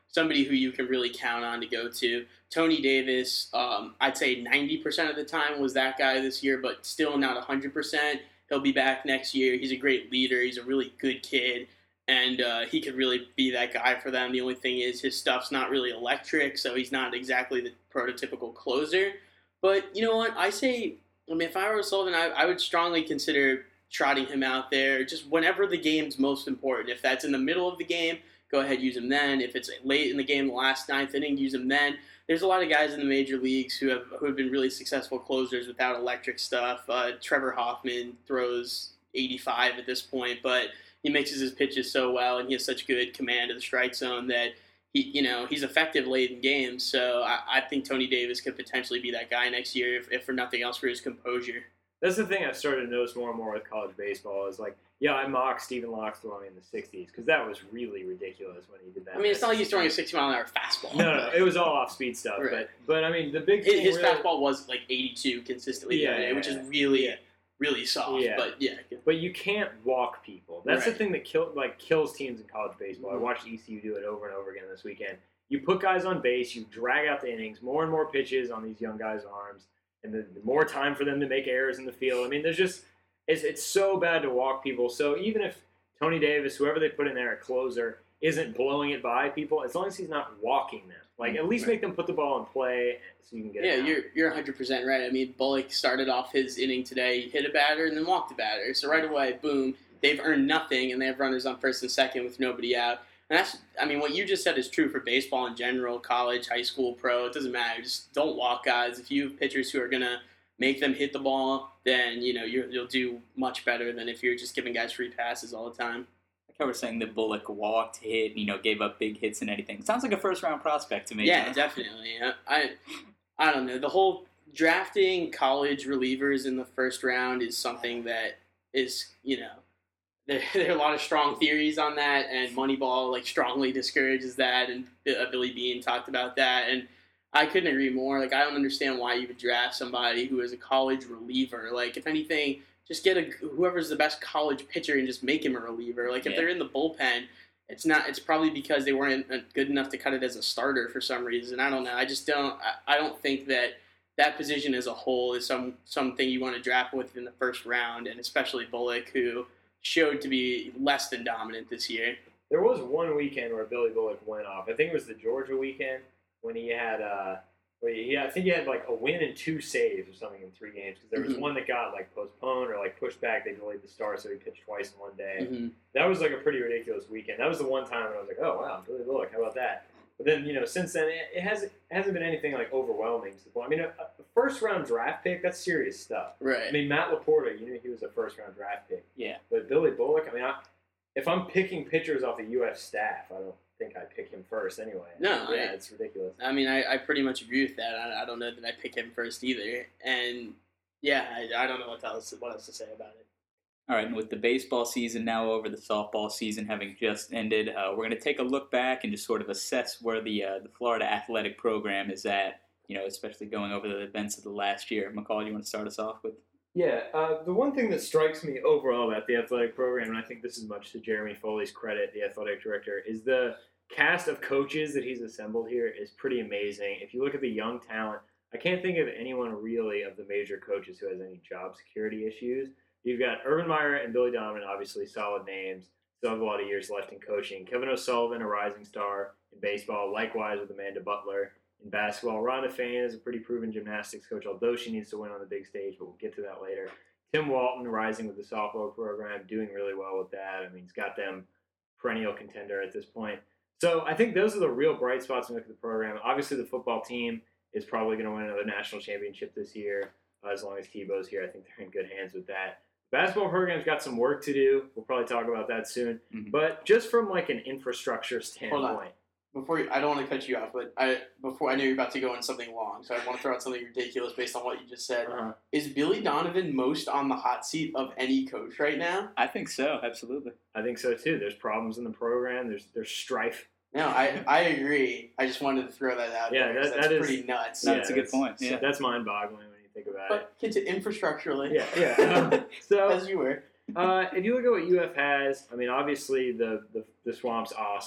somebody who you can really count on to go to. Tony Davis, um, I'd say ninety percent of the time was that guy this year, but still not one hundred percent. He'll be back next year. He's a great leader. He's a really good kid, and uh, he could really be that guy for them. The only thing is his stuff's not really electric, so he's not exactly the prototypical closer. But you know what? I say, I mean, if I were Sullivan, I, I would strongly consider trotting him out there just whenever the game's most important. If that's in the middle of the game, go ahead, use him then. If it's late in the game, the last ninth inning, use him then. There's a lot of guys in the major leagues who have who have been really successful closers without electric stuff. Uh, Trevor Hoffman throws eighty-five at this point, but he mixes his pitches so well, and he has such good command of the strike zone that he, you know, he's effective late in games. So I, I think Tony Davis could potentially be that guy next year, if, if for nothing else, for his composure. That's the thing I've started to notice more and more with college baseball is like, yeah, I mock Stephen Locke throwing in the sixties because that was really ridiculous when he did that. I mean, it's not like he's throwing a sixty mile an hour fastball. No, no, it was all off speed stuff. Right. But but I mean, the big his, thing his really, fastball was like eighty-two consistently, Yeah, the other day, yeah, which yeah. is really, Yeah. really soft. Yeah. But yeah, But you can't walk people. That's Right. the thing that kill like kills teams in college baseball. Mhm. I watched E C U do it over and over again this weekend. You put guys on base, you drag out the innings, more and more pitches on these young guys' arms, and the, the more time for them to make errors in the field. I mean, there's just it's it's so bad to walk people. So even if Tony Davis, whoever they put in there at closer, isn't blowing it by people, as long as he's not walking them, like at least make them put the ball in play so you can get yeah, it out. you're you're one hundred percent right. I mean, Bullock started off his inning today, he hit a batter and then walked the batter. So right away, boom, they've earned nothing, and they have runners on first and second with nobody out. And that's, I mean, what you just said is true for baseball in general, college, high school, pro. It doesn't matter. Just don't walk guys. If you have pitchers who are gonna make them hit the ball, then you know you're, you'll do much better than if you're just giving guys free passes all the time. Like I was saying that Bullock walked, hit, you know, gave up big hits and anything. Sounds like a first round prospect to me. Yeah, huh? definitely. I, I I don't know. The whole drafting college relievers in the first round is something that is, you know, there, there are a lot of strong theories on that, and Moneyball like strongly discourages that, and uh, Billy Beane talked about that, and I couldn't agree more. Like, I don't understand why you would draft somebody who is a college reliever. Like, if anything, just get a whoever's the best college pitcher and just make him a reliever. Like, if Yeah. they're in the bullpen, it's not. It's probably because they weren't good enough to cut it as a starter for some reason. I don't know. I just don't. I, I don't think that that position as a whole is some something you want to draft with in the first round, and especially Bullock, who showed to be less than dominant this year. There was one weekend where Billy Bullock went off. I think it was the Georgia weekend when he had, uh, where he, yeah, I think he had like a win and two saves or something in three games because there was Mhm. one that got like postponed or like pushed back. They delayed the start, so he pitched twice in one day. Mm-hmm. That was like a pretty ridiculous weekend. That was the one time when I was like, oh wow, Billy Bullock, how about that? But then, you know, since then it, it hasn't it hasn't been anything like overwhelming to the point. I mean, a, a first round draft pick, that's serious stuff. Right. I mean, Matt Laporta, you knew he was a first round draft pick. Yeah. But Billy Bullock, I mean, I, if I'm picking pitchers off the U F staff, I don't think I'd pick him first anyway. No, yeah, I- it's ridiculous. I mean, I, I pretty much agree with that. I, I don't know that I pick him first either. And yeah, I, I don't know what else what else to say about it. All right, and with the baseball season now over, the softball season having just ended, uh, we're going to take a look back and just sort of assess where the uh, the Florida athletic program is at, you know, especially going over the events of the last year. McCall, you want to start us off with? Yeah, uh, the one thing that strikes me overall about the athletic program, and I think this is much to Jeremy Foley's credit, the athletic director, is the cast of coaches that he's assembled here is pretty amazing. If you look at the young talent, I can't think of anyone really of the major coaches who has any job security issues. You've got Urban Meyer and Billy Donovan, obviously solid names. Still have a lot of years left in coaching. Kevin O'Sullivan, a rising star in baseball. Likewise with Amanda Butler in basketball. Rhonda Fain is a pretty proven gymnastics coach, although she needs to win on the big stage, but we'll get to that later. Tim Walton, rising with the softball program, doing really well with that. I mean, he's got them perennial contender at this point. So I think those are the real bright spots when you look at the program. Obviously, the football team is probably going to win another national championship this year. Uh, as long as Tebow's here, I think they're in good hands with that. Basketball program's got some work to do. We'll probably talk about that soon. Mhm. But just from like an infrastructure Hold on. standpoint, Before you, I don't want to cut you off, but I before I know you're about to go into something long, so I want to throw out something ridiculous based on what you just said. uh, Is Billy Donovan most on the hot seat of any coach right now? I think so, absolutely. I think so too. There's problems in the program. There's there's strife. No, I, I agree. I just wanted to throw that out Yeah, there. 'cause that- that's that is- pretty nuts. No, that's a good that's- point, yeah. That's mind-boggling when you think about it. But get to infrastructurally. Yeah, yeah. Um, so As you were. Uh, if you look at what U F has, I mean, obviously the, the, the Swamp's awesome.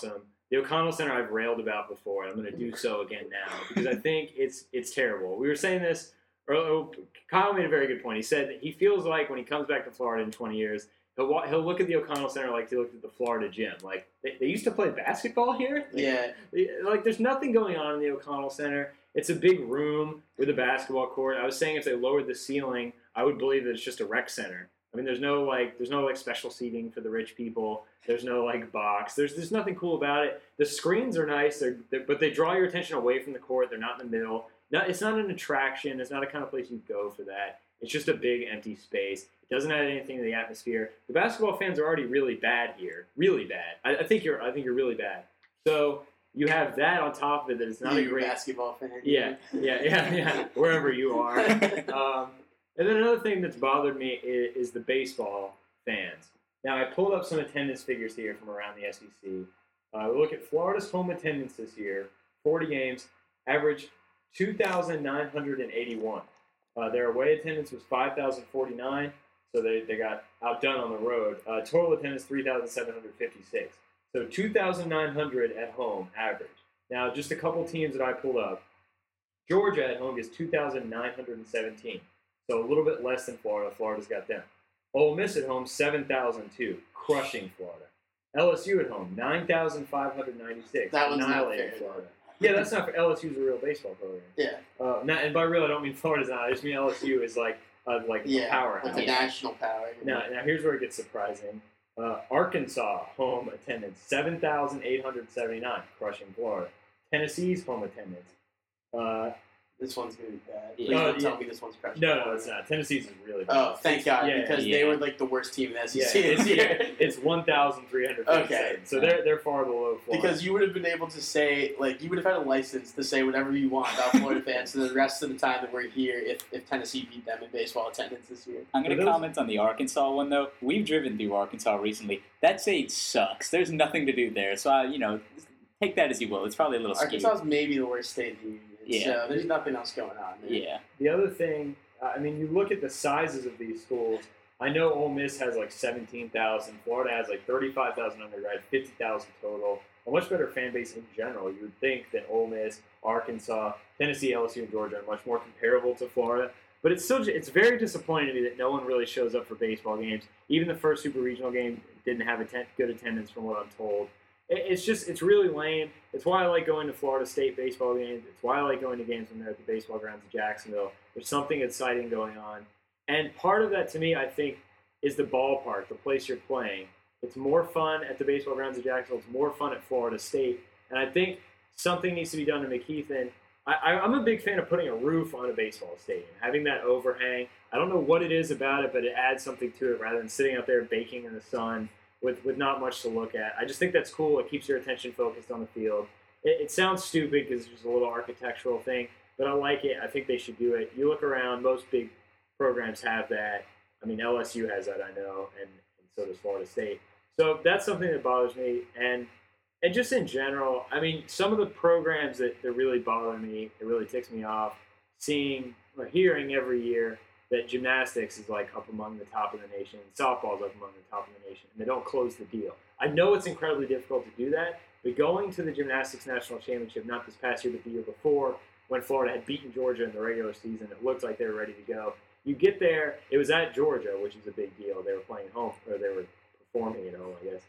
the O'Connell Center I've railed about before, and I'm going to do so again now because I think it's it's terrible. We were saying this. Or, Kyle made a very good point. He said that he feels like when he comes back to Florida in twenty years, he'll wa- he'll look at the O'Connell Center like he looked at the Florida gym. Like they, they used to play basketball here. Like, Yeah. Like there's nothing going on in the O'Connell Center. It's a big room with a basketball court. I was saying if they lowered the ceiling, I would believe that it's just a rec center. I mean, there's no like there's no like special seating for the rich people. There's no like box. There's there's nothing cool about it. The screens are nice, they're, they're, but they draw your attention away from the court. They're not in the middle. No, it's not an attraction. It's not a kind of place you go for that. It's just a big empty space. It doesn't add anything to the atmosphere. The basketball fans are already really bad here, really bad. I, I think you're I think you're really bad. So you have that on top of it that it's not you a great basketball fan. Yeah, yeah, yeah, yeah. Wherever you are. Um, and then another thing that's bothered me is, is the baseball fans. Now, I pulled up some attendance figures here from around the S E C. Uh, we look at Florida's home attendance this year, forty games, average two thousand nine hundred eighty-one. Uh, their away attendance was five thousand forty-nine, so they, they got outdone on the road. Uh, total attendance, three thousand seven hundred fifty-six. So two thousand nine hundred at home, average. Now, just a couple teams that I pulled up. Georgia at home is two thousand nine hundred seventeen, so a little bit less than Florida. Florida's got them. Ole Miss at home, seven thousand two, crushing Florida. L S U at home, nine thousand five hundred ninety-six, That one's not annihilating fair. Florida. Yeah, that's not for L S U's a real baseball program. Yeah. Uh, not, and by real, I don't mean Florida's not. I just mean L S U is like uh, like Yeah. a powerhouse. Like a national power. Now, now here's where it gets surprising. Uh, Arkansas home attendance seven thousand eight hundred seventy-nine, crushing Florida. Tennessee's home attendance. Uh, This one's going to be bad. Yeah. Please Oh, don't tell yeah. me this one's crushing. no, no, it's not. Tennessee's is really bad. Oh, thank God, Yeah, because yeah. they were like the worst team in the S E Yeah, C it's, this year. it's one thousand three hundred fifty-seven. Okay. So they're they're far below Florida. Because you would have been able to say, like, you would have had a license to say whatever you want about Florida fans for the rest of the time that we're here if, if Tennessee beat them in baseball attendance this year. I'm going For to those- comment on the Arkansas one, though. We've driven through Arkansas recently. That state sucks. There's nothing to do there. So, I, you know, take that as you will. It's probably a little skewed. Arkansas is maybe the worst state in the union. Yeah. So there's nothing else going on there. Yeah. The other thing, uh, I mean, you look at the sizes of these schools. I know Ole Miss has like seventeen thousand. Florida has like thirty-five thousand undergrad, fifty thousand total. A much better fan base in general, you would think, than Ole Miss, Arkansas, Tennessee, L S U, and Georgia are much more comparable to Florida. But it's still, it's very disappointing to me that no one really shows up for baseball games. Even the first Super Regional game didn't have atten- good attendance from what I'm told. It's just, it's really lame. It's why I like going to Florida State baseball games. It's why I like going to games when they're at the baseball grounds of Jacksonville. There's something exciting going on. And part of that, to me, I think, is the ballpark, the place you're playing. It's more fun at the baseball grounds of Jacksonville. It's more fun at Florida State. And I think something needs to be done to McKeithen. I, I, I'm a big fan of putting a roof on a baseball stadium, having that overhang. I don't know what it is about it, but it adds something to it rather than sitting out there baking in the sun with, with not much to look at. I just think that's cool. It keeps your attention focused on the field. It, it sounds stupid because it's just a little architectural thing, but I like it. I think they should do it. You look around, most big programs have that. I mean, L S U has that, I know, and, and so does Florida State. So that's something that bothers me. And and just in general, I mean, some of the programs that, that really bother me, it really ticks me off, seeing or hearing every year that gymnastics is like up among the top of the nation, softball is up among the top of the nation, and they don't close the deal. I know it's incredibly difficult to do that, but going to the gymnastics national championship, not this past year, but the year before, when Florida had beaten Georgia in the regular season, it looked like they were ready to go. You get there, it was at Georgia, which is a big deal. They were playing home, or they were performing at home, I guess.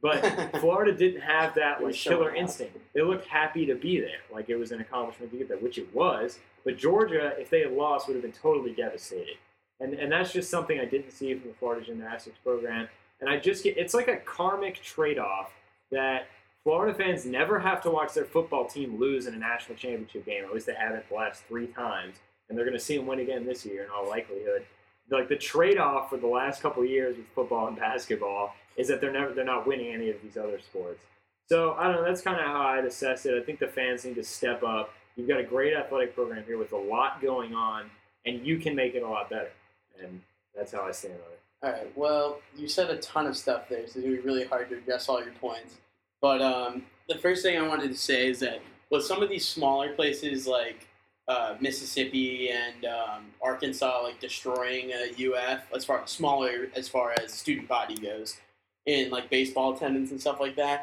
But Florida didn't have that It was like killer showing off. instinct. They looked happy to be there, like it was an accomplishment to get there, which it was. But Georgia, if they had lost, would have been totally devastated. And and that's just something I didn't see from the Florida gymnastics program. And I just get, it's like a karmic trade-off that Florida fans never have to watch their football team lose in a national championship game. At least they haven't the last three times. And they're going to see them win again this year in all likelihood. Like the trade-off for the last couple of years with football and basketball is that they're never they're not winning any of these other sports. So I don't know. That's kind of how I'd assess it. I think the fans need to step up. You've got a great athletic program here with a lot going on, and you can make it a lot better. And that's how I stand on it. All right. Well, you said a ton of stuff there, so it's going to be really hard to address all your points. But um, the first thing I wanted to say is that with some of these smaller places like uh, Mississippi and um, Arkansas, like destroying uh, U F as far smaller as far as student body goes in like baseball attendance and stuff like that,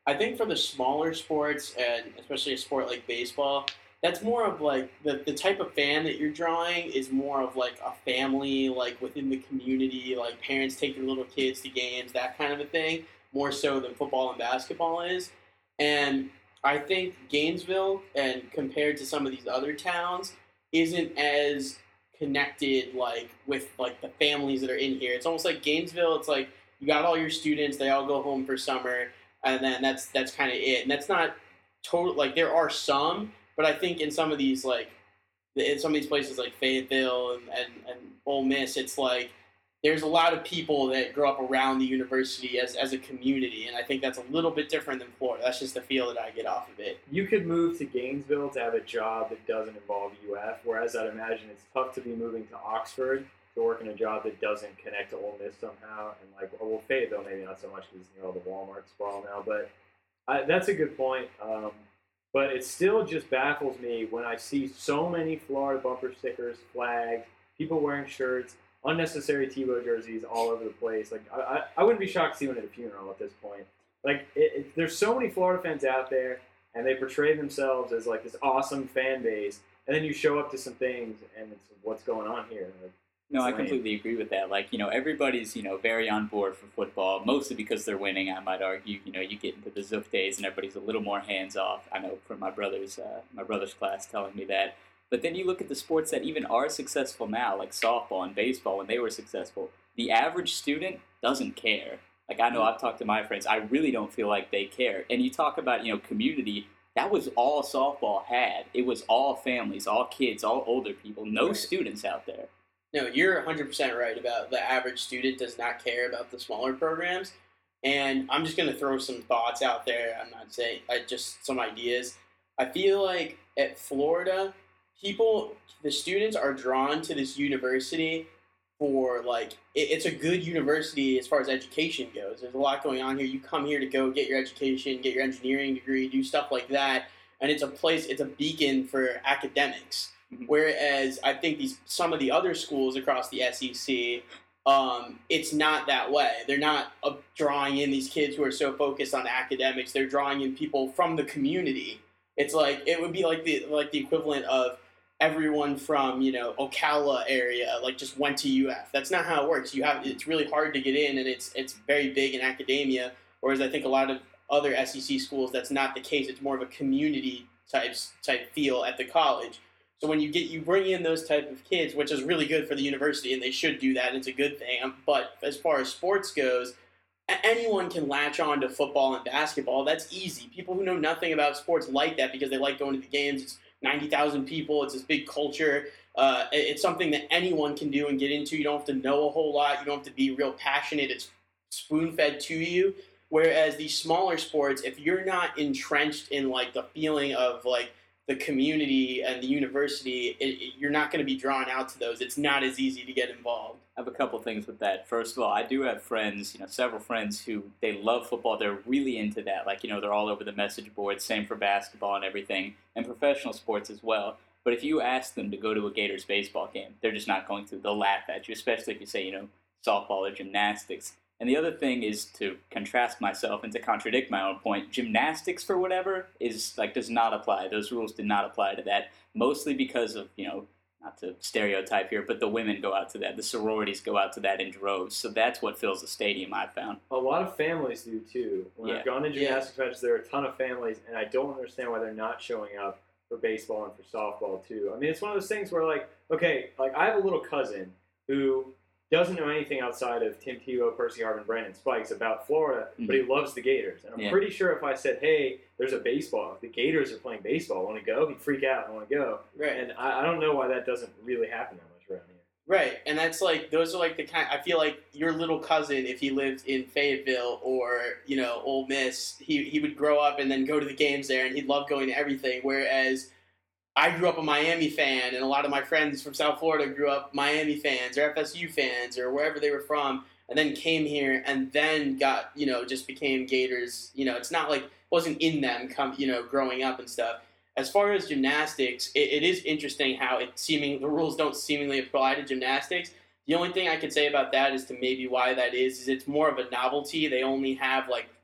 I think for the smaller sports, and especially a sport like baseball, that's more of like the, the type of fan that you're drawing is more of like a family, like within the community, like parents taking little kids to games, that kind of a thing, more so than football and basketball is. And I think Gainesville, and compared to some of these other towns, isn't as connected like with like the families that are in here. It's almost like Gainesville, it's like you got all your students, they all go home for summer, and then that's that's kind of it. And that's not total, like there are some, but I think in some of these like in some of these places like Fayetteville and, and, and Ole Miss, it's like there's a lot of people that grow up around the university as, as a community, and I think that's a little bit different than Florida. That's just the feel that I get off of it. You could move to Gainesville to have a job that doesn't involve U F, whereas I'd imagine it's tough to be moving to Oxford to work in a job that doesn't connect to Ole Miss somehow. And like, well, Fayetteville maybe not so much because it's near all the Walmart sprawl now, but I, that's a good point. Um, but it still just baffles me when I see so many Florida bumper stickers, flags, people wearing shirts, unnecessary Tebow jerseys all over the place. Like I, I, I wouldn't be shocked to see one at a funeral at this point. Like it, it, there's so many Florida fans out there, and they portray themselves as like this awesome fan base, and then you show up to some things, and it's what's going on here. Like, no, I lame. completely agree with that. Like, you know, everybody's, you know, very on board for football, mostly because they're winning, I might argue. You know, you get into the Zook days, and everybody's a little more hands-off. I know from my brother's, uh, my brother's class telling me that. But then you look at the sports that even are successful now, like softball and baseball, when they were successful. The average student doesn't care. Like, I know I've talked to my friends. I really don't feel like they care. And you talk about, you know, community. That was all softball had. It was all families, all kids, all older people. No Right. students out there. No, you're one hundred percent right about the average student does not care about the smaller programs. And I'm just going to throw some thoughts out there. I'm not saying, I just some ideas. I feel like at Florida, people, the students are drawn to this university for, like, it, it's a good university as far as education goes. There's a lot going on here. You come here to go get your education, get your engineering degree, do stuff like that. And it's a place, it's a beacon for academics. Whereas I think these some of the other schools across the S E C, um, it's not that way. They're not uh, drawing in these kids who are so focused on academics. They're drawing in people from the community. It's like it would be like the like the equivalent of everyone from, you know, Ocala area like just went to U F. That's not how it works. You have it's really hard to get in, and it's it's very big in academia. Whereas I think a lot of other S E C schools, that's not the case. It's more of a community type type feel at the college. So when you get you bring in those type of kids, which is really good for the university, and they should do that, and it's a good thing. But as far as sports goes, anyone can latch on to football and basketball. That's easy. People who know nothing about sports like that because they like going to the games. It's ninety thousand people. It's this big culture. Uh, it's something that anyone can do and get into. You don't have to know a whole lot. You don't have to be real passionate. It's spoon-fed to you. Whereas these smaller sports, if you're not entrenched in like the feeling of like the community and the university, it, it, you're not going to be drawn out to those. It's not as easy to get involved. I have a couple things with that. First of all, I do have friends, you know, several friends who they love football. They're really into that. Like, you know, they're all over the message boards. Same for basketball and everything, and professional sports as well. But if you ask them to go to a Gators baseball game, they're just not going to. They'll laugh at you, especially if you say, you know, softball or gymnastics. And the other thing is to contrast myself and to contradict my own point. Gymnastics, for whatever, is like does not apply. Those rules do not apply to that. Mostly because of, you know, not to stereotype here, but the women go out to that. The sororities go out to that in droves. So that's what fills the stadium, I've found. A lot of families do too. When Yeah. I've gone to gymnastics matches, there are a ton of families, and I don't understand why they're not showing up for baseball and for softball too. I mean, it's one of those things where, like, okay, like I have a little cousin who doesn't know anything outside of Tim Tebow, Percy Harvin, Brandon Spikes about Florida, mm-hmm. but he loves the Gators. And I'm yeah. pretty sure if I said, hey, there's a baseball, if the Gators are playing baseball, want to go? He'd freak out and want to go. Right. And I, I don't know why that doesn't really happen that much around here. Right, and that's like, those are like the kind, I feel like your little cousin, if he lived in Fayetteville or, you know, Ole Miss, he, he would grow up and then go to the games there, and he'd love going to everything, whereas I grew up a Miami fan, and a lot of my friends from South Florida grew up Miami fans or F S U fans or wherever they were from, and then came here and then got, you know, just became Gators. You know, it's not like, it wasn't in them, come, you know, growing up and stuff. As far as gymnastics, it, it is interesting how it seeming the rules don't seemingly apply to gymnastics. The only thing I could say about that is to maybe why that is, is it's more of a novelty. They only have like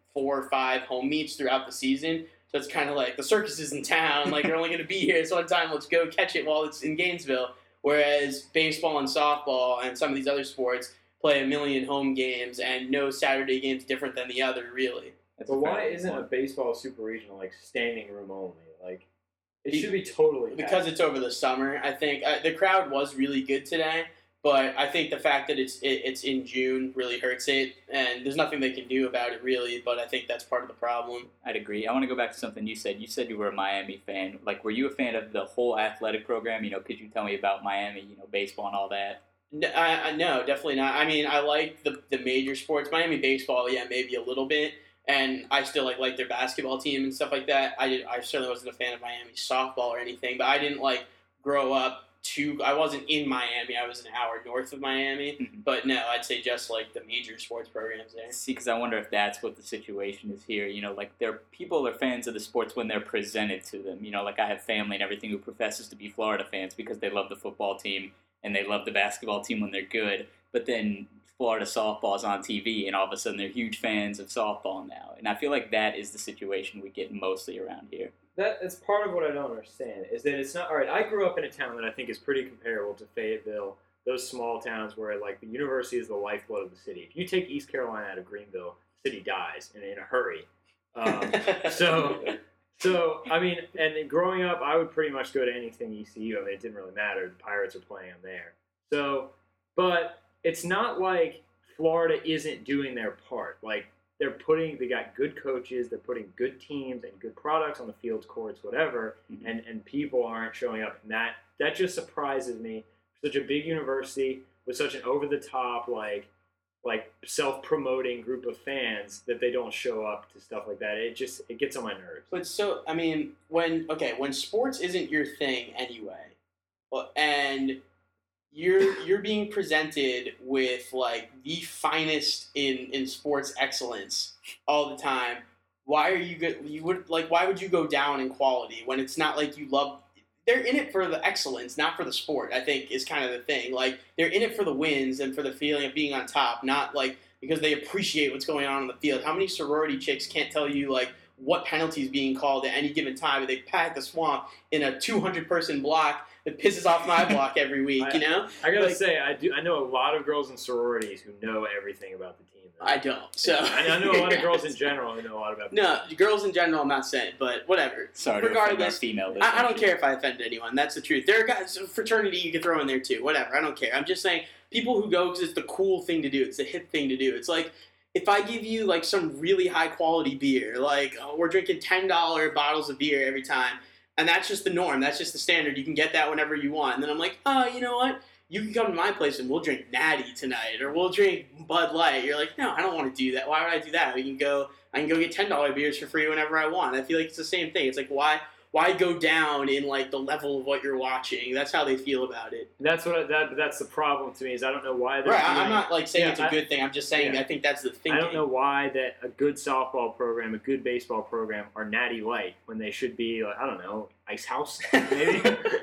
four or five home meets throughout the season. So it's kind of like the circus is in town. Like, you're only going to be here this one time. Let's go catch it while it's in Gainesville. Whereas baseball and softball and some of these other sports play a million home games, and no Saturday game's different than the other, really. That's but why isn't point. a baseball super regional like standing room only? Like, it should be totally because packed. It's over the summer. I think uh, the crowd was really good today, but I think the fact that it's it, it's in June really hurts it, and there's nothing they can do about it really. But I think that's part of the problem. I'd agree. I want to go back to something you said. You said you were a Miami fan. Like, were you a fan of the whole athletic program? You know, could you tell me about Miami? You know, baseball and all that. No, I, I, no, definitely not. I mean, I like the the major sports. Miami baseball, yeah, maybe a little bit. And I still like like their basketball team and stuff like that. I did. I certainly wasn't a fan of Miami softball or anything, but I didn't like grow up to. I wasn't in Miami. I was an hour north of Miami. Mm-hmm. But no, I'd say just like the major sports programs there. See, because I wonder if that's what the situation is here. You know, like they're people are fans of the sports when they're presented to them. You know, like I have family and everything who professes to be Florida fans because they love the football team and they love the basketball team when they're good. But then Florida softball is on T V, and all of a sudden they're huge fans of softball now. And I feel like that is the situation we get mostly around here. That, that's part of what I don't understand, is that it's not, all right, I grew up in a town that I think is pretty comparable to Fayetteville, those small towns where, like, the university is the lifeblood of the city. If you take East Carolina out of Greenville, the city dies in, in a hurry. Um, so, so, I mean, and then growing up, I would pretty much go to anything E C U. I mean, it didn't really matter. The Pirates are playing, I'm there. So, but it's not like Florida isn't doing their part. Like, they're putting, they got good coaches, they're putting good teams and good products on the fields, courts, whatever, mm-hmm. and, and people aren't showing up. And that, that just surprises me. Such a big university with such an over-the-top, like, like self-promoting group of fans that they don't show up to stuff like that. It just, it gets on my nerves. But so, I mean, when, okay, when sports isn't your thing anyway, well, and you're you're being presented with like the finest in, in sports excellence all the time. Why are you good? You would like why would you go down in quality when it's not like you love? They're in it for the excellence, not for the sport. I think is kind of the thing. Like they're in it for the wins and for the feeling of being on top, not like because they appreciate what's going on in the field. How many sorority chicks can't tell you like what penalty is being called at any given time? But they pack the swamp in a two hundred person block. It pisses off my block every week, I, you know? I gotta like, say, I do. I know a lot of girls in sororities who know everything about the team. I don't. So I, I know a lot of girls in general who know a lot about the no, team. girls in general, I'm not saying, but whatever. Sorry Regardless, female I, I don't care if I offended anyone. That's the truth. There are guys, fraternity you can throw in there too. Whatever. I don't care. I'm just saying, people who go because it's the cool thing to do. It's the hip thing to do. It's like, if I give you like some really high quality beer, like oh, we're drinking ten dollar bottles of beer every time, and that's just the norm. That's just the standard. You can get that whenever you want. And then I'm like, oh, you know what? You can come to my place and we'll drink Natty tonight, or we'll drink Bud Light. You're like, no, I don't want to do that. Why would I do that? We can go. I can go get ten dollar beers for free whenever I want. I feel like it's the same thing. It's like why why go down in like the level of what you're watching? That's how they feel about it. That's what I, that that's the problem to me is I don't know why they're right. doing, I'm not like saying yeah, it's a I, good thing. I'm just saying yeah. I think that's the thing. I don't know why that a good softball program, a good baseball program are Natty Light when they should be like, I don't know, Ice House maybe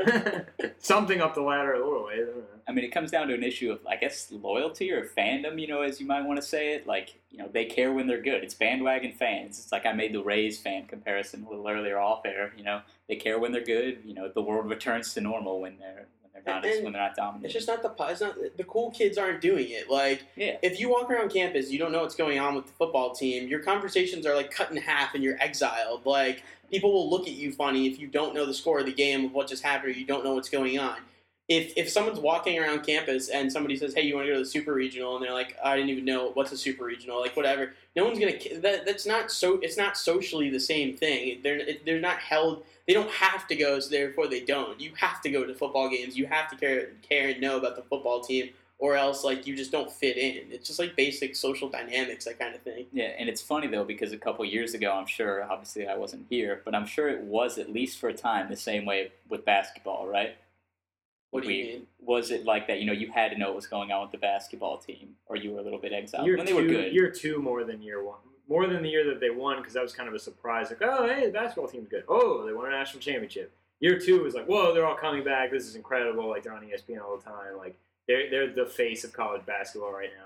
something up the ladder a little way. I don't know. I mean, it comes down to an issue of, I guess, loyalty or fandom, you know, as you might want to say it. Like, you know, they care when they're good. It's bandwagon fans. It's like I made the Rays fan comparison a little earlier off air. You know, they care when they're good. You know, the world returns to normal when they're when they're not And when they're not dominating. It's just not the it's not the cool kids aren't doing it. Like, yeah. If you walk around campus, you don't know what's going on with the football team. Your conversations are like cut in half, and you're exiled. Like, people will look at you funny if you don't know the score of the game of what just happened, or you don't know what's going on. If if someone's walking around campus and somebody says, "Hey, you want to go to the super regional?" and they're like, "I didn't even know what's a super regional," like whatever. No one's gonna. That that's not so. It's not socially the same thing. They're they're not held. They don't have to go, so therefore they don't. You have to go to football games. You have to care care and know about the football team, or else like you just don't fit in. It's just like basic social dynamics, that kind of thing. Yeah, and it's funny though because a couple years ago, I'm sure, obviously I wasn't here, but I'm sure it was at least for a time the same way with basketball, right? What do you we, mean? Was it like that? You know, you had to know what was going on with the basketball team, or you were a little bit exiled Year when two, they were good. Year two more than year one. More than the year that they won, because that was kind of a surprise. Like, oh, hey, the basketball team's good. Oh, they won a national championship. Year two was like, whoa, they're all coming back. This is incredible. Like, they're on E S P N all the time. Like, they're they're the face of college basketball right now.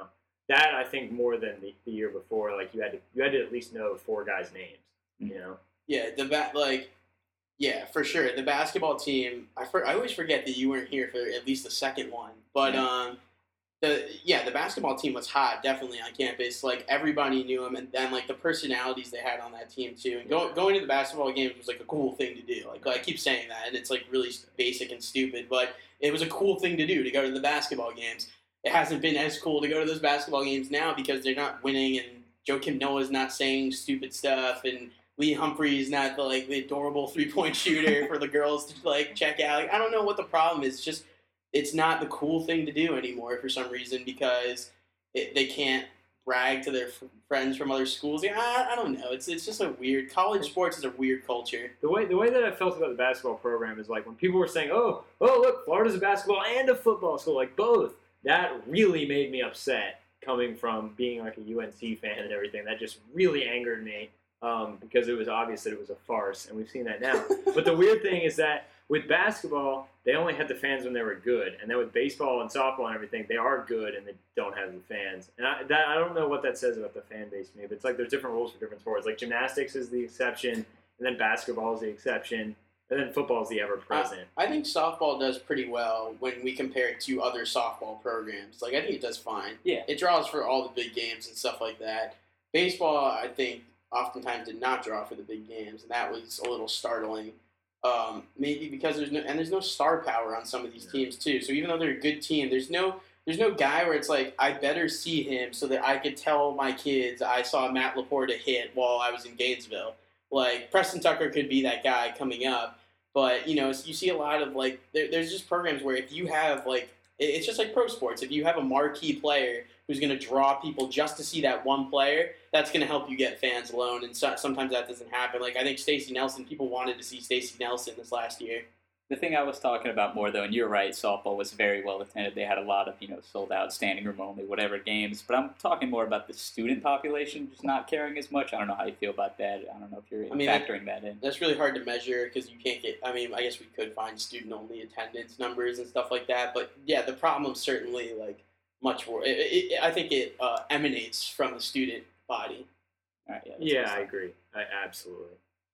that I think more than the, the year before. Like you had to you had to at least know four guys' names. You know. Yeah, the ba- like, yeah, for sure. The basketball team. I for, I always forget that you weren't here for at least the second one, but Yeah. um, the yeah, the basketball team was hot, definitely on campus. Like everybody knew them, and then like the personalities they had on that team too. And go, going to the basketball games was like a cool thing to do. Like I keep saying that, and it's like really basic and stupid, but it was a cool thing to do to go to the basketball games. It hasn't been as cool to go to those basketball games now because they're not winning, and Joakim Noah's not saying stupid stuff, and Lee Humphrey's not the like the adorable three point shooter for the girls to like check out. Like, I don't know what the problem is. It's just it's not the cool thing to do anymore for some reason because it, they can't brag to their f- friends from other schools. Yeah, I, I don't know. It's it's just a weird college sports is a weird culture. The way the way that I felt about the basketball program is like when people were saying, "Oh, oh, look, Florida's a basketball and a football school, like both." That really made me upset coming from being like a U N C fan and everything. That just really angered me. Um, because it was obvious that it was a farce, and we've seen that now. But the weird thing is that with basketball, they only had the fans when they were good, and then with baseball and softball and everything, they are good and they don't have the fans. And I, that, I don't know what that says about the fan base to me, but it's like there's different rules for different sports. Like gymnastics is the exception, and then basketball is the exception, and then football is the ever-present. I, I think softball does pretty well when we compare it to other softball programs. Like I think it does fine. Yeah. It draws for all the big games and stuff like that. Baseball, I think, oftentimes did not draw for the big games, and that was a little startling. Um, maybe because there's no and there's no star power on some of these teams too. So even though they're a good team, there's no there's no guy where it's like I better see him so that I could tell my kids I saw Matt Laporta hit while I was in Gainesville. Like Preston Tucker could be that guy coming up, but you know you see a lot of like there, there's just programs where if you have like it's just like pro sports. If you have a marquee player who's going to draw people just to see that one player, that's going to help you get fans alone. And so, sometimes that doesn't happen. Like I think Stacey Nelson, people wanted to see Stacey Nelson this last year. The thing I was talking about more, though, and you're right, softball was very well attended. They had a lot of, you know, sold out, standing room only, whatever games. But I'm talking more about the student population just not caring as much. I don't know how you feel about that. I don't know if you're I mean, factoring that in. That's really hard to measure because you can't get. I mean, I guess we could find student-only attendance numbers and stuff like that. But yeah, the problem certainly like much more. It, it, I think it uh, emanates from the student body. All right, yeah, that's Yeah, what's I up. agree. I, absolutely.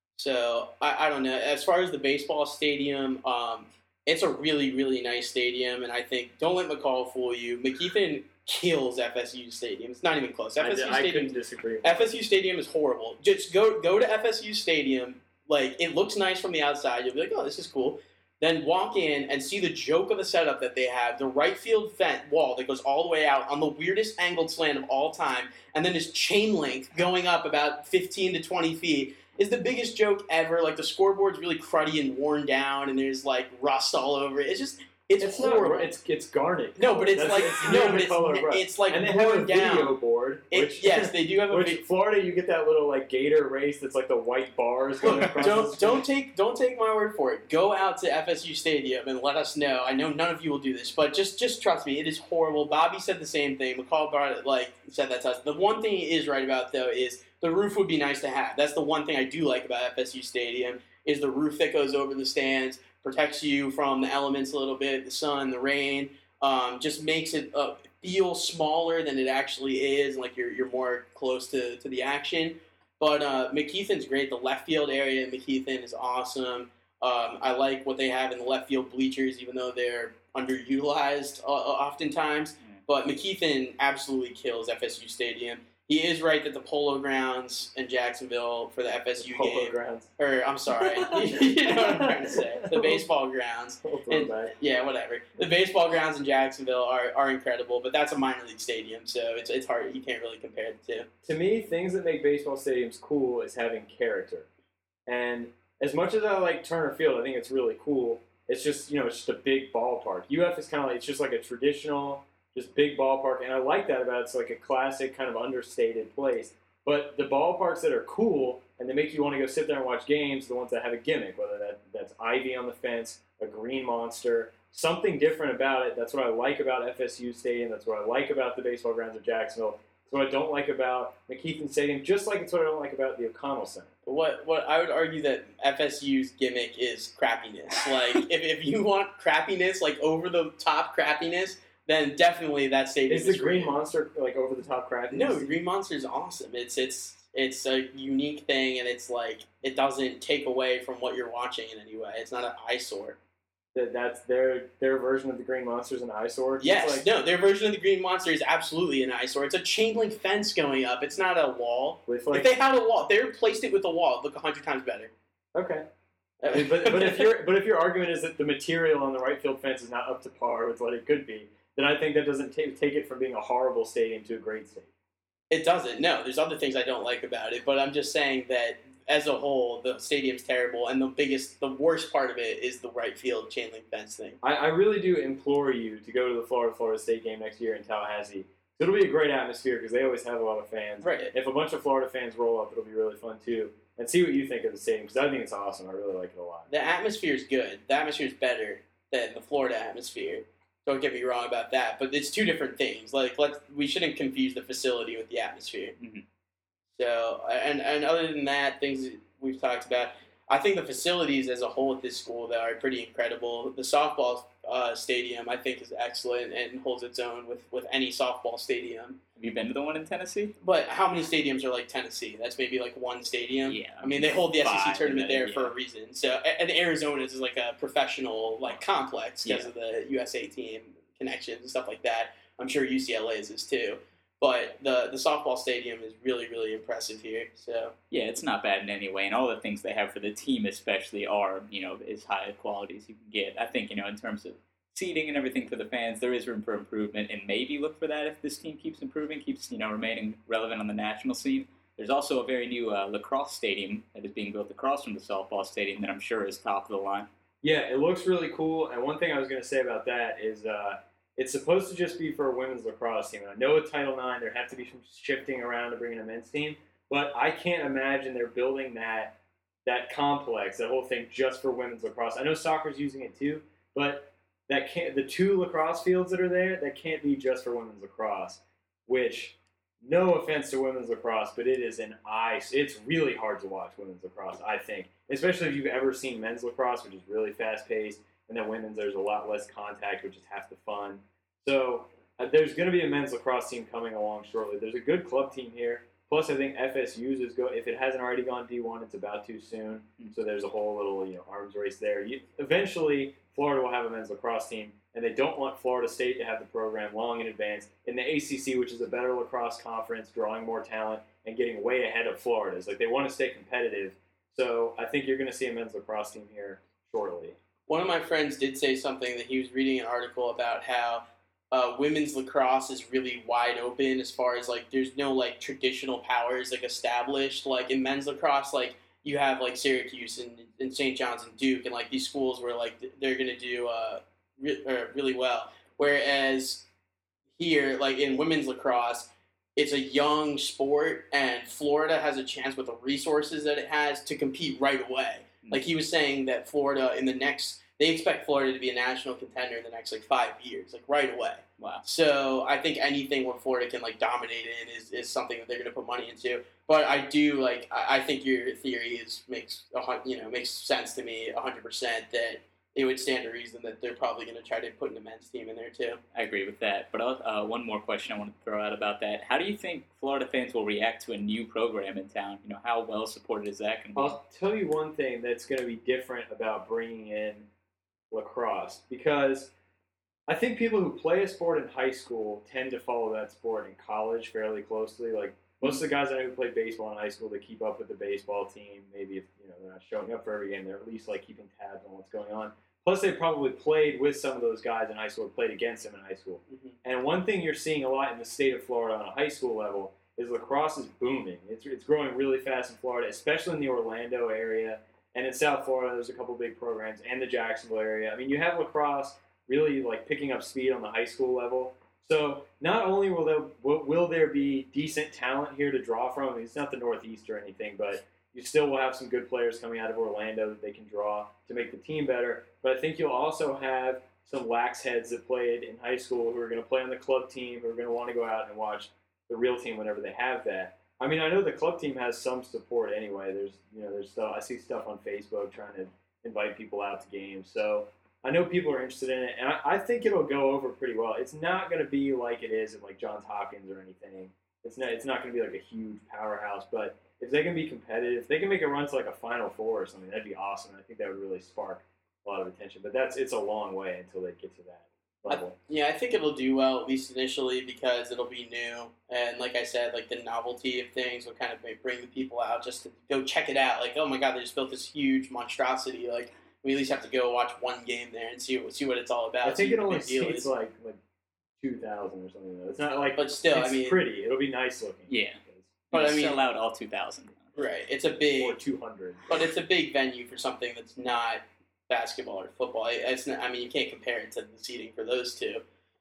So I, I don't know. As far as the baseball stadium, um, it's a really really nice stadium, and I think don't let McCall fool you. McKeithen kills F S U Stadium. It's not even close. I, F S U I Stadium. couldn't disagree. F S U Stadium is horrible. Just go go to F S U Stadium. Like it looks nice from the outside. You'll be like, oh, this is cool. Then walk in and see the joke of a setup that they have, the right field fence wall that goes all the way out on the weirdest angled slant of all time, and then this chain link going up about fifteen to twenty feet is the biggest joke ever. Like the scoreboard's really cruddy and worn down, and there's like rust all over it. It's just it's, It's horrible. not. It's it's garnet. no, but it's That's- like it's no, near but the it's color of rust. it's like and they have a worn down. video board. It, Which, yes, they do have a Which video. Florida, you get that little like gator race that's like the white bars going Look, across. the don't street. don't take don't take my word for it. Go out to F S U Stadium and let us know. I know none of you will do this, but just just trust me, it is horrible. Bobby said the same thing. McCall brought it like said that to us. The one thing he is right about though is the roof would be nice to have. That's the one thing I do like about F S U Stadium is the roof that goes over the stands, protects you from the elements a little bit, the sun, the rain. Um, just makes it uh, feel smaller than it actually is, like you're you're more close to, to the action. But uh, McKeithen's great. The left field area in McKeithen is awesome. Um, I like what they have in the left field bleachers, even though they're underutilized uh, oftentimes. But McKeithen absolutely kills F S U Stadium. He is right that the Polo Grounds in Jacksonville for the F S U Polo game, grounds. or I'm sorry, you know what I'm trying to say, the baseball grounds. We'll throw And- it back. Yeah, whatever. The baseball grounds in Jacksonville are, are incredible, but that's a minor league stadium, so it's it's hard. You can't really compare the two. To me, things that make baseball stadiums cool is having character. And as much as I like Turner Field, I think it's really cool. It's just, you know, it's just a big ballpark. U F is kind of like, it's just like a traditional, just big ballpark. And I like that about it. It's like a classic kind of understated place. But the ballparks that are cool and they make you want to go sit there and watch games, the ones that have a gimmick, whether that, that's ivy on the fence, a green monster, something different about it. That's what I like about F S U Stadium. That's what I like about the baseball grounds of Jacksonville. It's what I don't like about McKeithen Stadium, just like it's what I don't like about the O'Connell Center. But what what I would argue that F S U's gimmick is crappiness. Like if, if you want crappiness, like over the top crappiness, then definitely that stadium Is the is Green great. Monster like over the top crap? No, Green Monster is awesome. It's it's it's a unique thing, and it's like it doesn't take away from what you're watching in any way. It's not an eyesore. That that's their their version of the Green Monster's an eyesore. Yes, It's like, no, their version of the Green Monster is absolutely an eyesore. It's a chain link fence going up. It's not a wall. with like if they had a wall, if they replaced it with a wall, it'd look a hundred times better. okay. I mean, but but if your but if your argument is that the material on the right field fence is not up to par with what it could be, then I think that doesn't take take it from being a horrible stadium to a great stadium. It doesn't. No, there's other things I don't like about it, but I'm just saying that as a whole, the stadium's terrible, and the biggest, the worst part of it is the right field chain link fence thing. I, I really do implore you to go to the Florida Florida State game next year in Tallahassee. It'll be a great atmosphere because they always have a lot of fans. Right. If a bunch of Florida fans roll up, it'll be really fun too. And see what you think of the stadium because I think it's awesome. I really like it a lot. The atmosphere is good. The atmosphere is better than the Florida atmosphere. Don't get me wrong about that, but it's two different things. Like, let's we shouldn't confuse the facility with the atmosphere. Mhm. So, and and other than that, things that we've talked about, I think the facilities as a whole at this school that are pretty incredible. The softball uh, stadium, I think, is excellent and holds its own with, with any softball stadium. Have you been to the one in Tennessee? But how many stadiums are like Tennessee? That's maybe like one stadium. Yeah. I mean, they hold the S E C Five, tournament there yeah. for a reason. So, and Arizona's is like a professional like complex because Yeah. of the U S A team connections and stuff like that. I'm sure U C L A's is too. But the the softball stadium is really, really impressive here. So Yeah, it's not bad in any way, and all the things they have for the team especially are, you know, as high a quality as you can get. I think, you know, in terms of seating and everything for the fans, there is room for improvement, and maybe look for that if this team keeps improving, keeps, you know, remaining relevant on the national scene. There's also a very new uh, lacrosse stadium that is being built across from the softball stadium that I'm sure is top of the line. Yeah, it looks really cool. And one thing I was going to say about that is uh, it's supposed to just be for a women's lacrosse team. And I know with Title nine there have to be some shifting around to bring in a men's team, but I can't imagine they're building that that complex, that whole thing, just for women's lacrosse. I know soccer's using it too, but that can't. The two lacrosse fields that are there, that can't be just for women's lacrosse. Which, no offense to women's lacrosse, but it is an ice. It's really hard to watch women's lacrosse, I think, especially if you've ever seen men's lacrosse, which is really fast paced. And then women's, there's a lot less contact, which is half the fun. So uh, there's going to be a men's lacrosse team coming along shortly. There's a good club team here. Plus, I think F S U's is go. If it hasn't already gone D one, it's about to soon. So there's a whole little, you know, arms race there. You, eventually, Florida will have a men's lacrosse team, and they don't want Florida State to have the program long in advance in the A C C, which is a better lacrosse conference, drawing more talent and getting way ahead of Florida's. Like, they want to stay competitive. So I think you're going to see a men's lacrosse team here shortly. one of my friends did say something that he was reading an article about how uh, women's lacrosse is really wide open as far as like there's no like traditional powers like established like in men's lacrosse. Like you have like Syracuse and, and Saint John's and Duke and like these schools where like they're gonna do uh, re- uh, really well, whereas here like in women's lacrosse it's a young sport and Florida has a chance with the resources that it has to compete right away. Like he was saying that Florida in the next, they expect Florida to be a national contender in the next like five years, like right away. Wow. So I think anything where Florida can like dominate in is, is something that they're going to put money into. But I do like, I, I think your theory is makes a hun- you know makes sense to me a hundred percent that it would stand to reason that they're probably going to try to put an men's team in there too. I agree with that. But uh, one more question I want to throw out about that. How do you think Florida fans will react to a new program in town? You know, how well supported is that going to be? I'll tell you one thing that's going to be different about bringing in lacrosse, because I think people who play a sport in high school tend to follow that sport in college fairly closely. Like most of the guys I know who play baseball in high school, they keep up with the baseball team. Maybe if you know they're not showing up for every game, they're at least like keeping tabs on what's going on. Plus, they probably played with some of those guys in high school, or played against them in high school. Mm-hmm. And one thing you're seeing a lot in the state of Florida on a high school level is lacrosse is booming. It's it's growing really fast in Florida, especially in the Orlando area. And in South Florida, there's a couple big programs, and the Jacksonville area. I mean, you have lacrosse really like picking up speed on the high school level. So not only will there will there be decent talent here to draw from. I mean, it's not the Northeast or anything, but you still will have some good players coming out of Orlando that they can draw to make the team better. But I think you'll also have some lax heads that played in high school who are going to play on the club team, who are going to want to go out and watch the real team whenever they have that. I mean, I know the club team has some support anyway. There's, you know, there's stuff, I see stuff on Facebook trying to invite people out to games. So I know people are interested in it, and I, I think it'll go over pretty well. It's not going to be like it is at like Johns Hopkins or anything. It's not. It's not going to be like a huge powerhouse, but if they can be competitive, if they can make a run to like a Final Four or something, that'd be awesome. I think that would really spark a lot of attention. But that's it's a long way until they get to that level. I, yeah, I think it'll do well, at least initially, because it'll be new. And like I said, like the novelty of things will kind of bring the people out just to go check it out. Like, oh my God, they just built this huge monstrosity. Like, we at least have to go watch one game there and see what, see what it's all about. I think see it what the only big deal seats is. like like two thousand or something. Though. It's not like, But still, it's I mean, pretty. It'll be nice looking. Yeah. But But I mean- sell out all two thousand. right? It's a Or big, two hundred. but it's a big venue for something that's not basketball or football. It's not, I mean, you can't compare it to the seating for those two.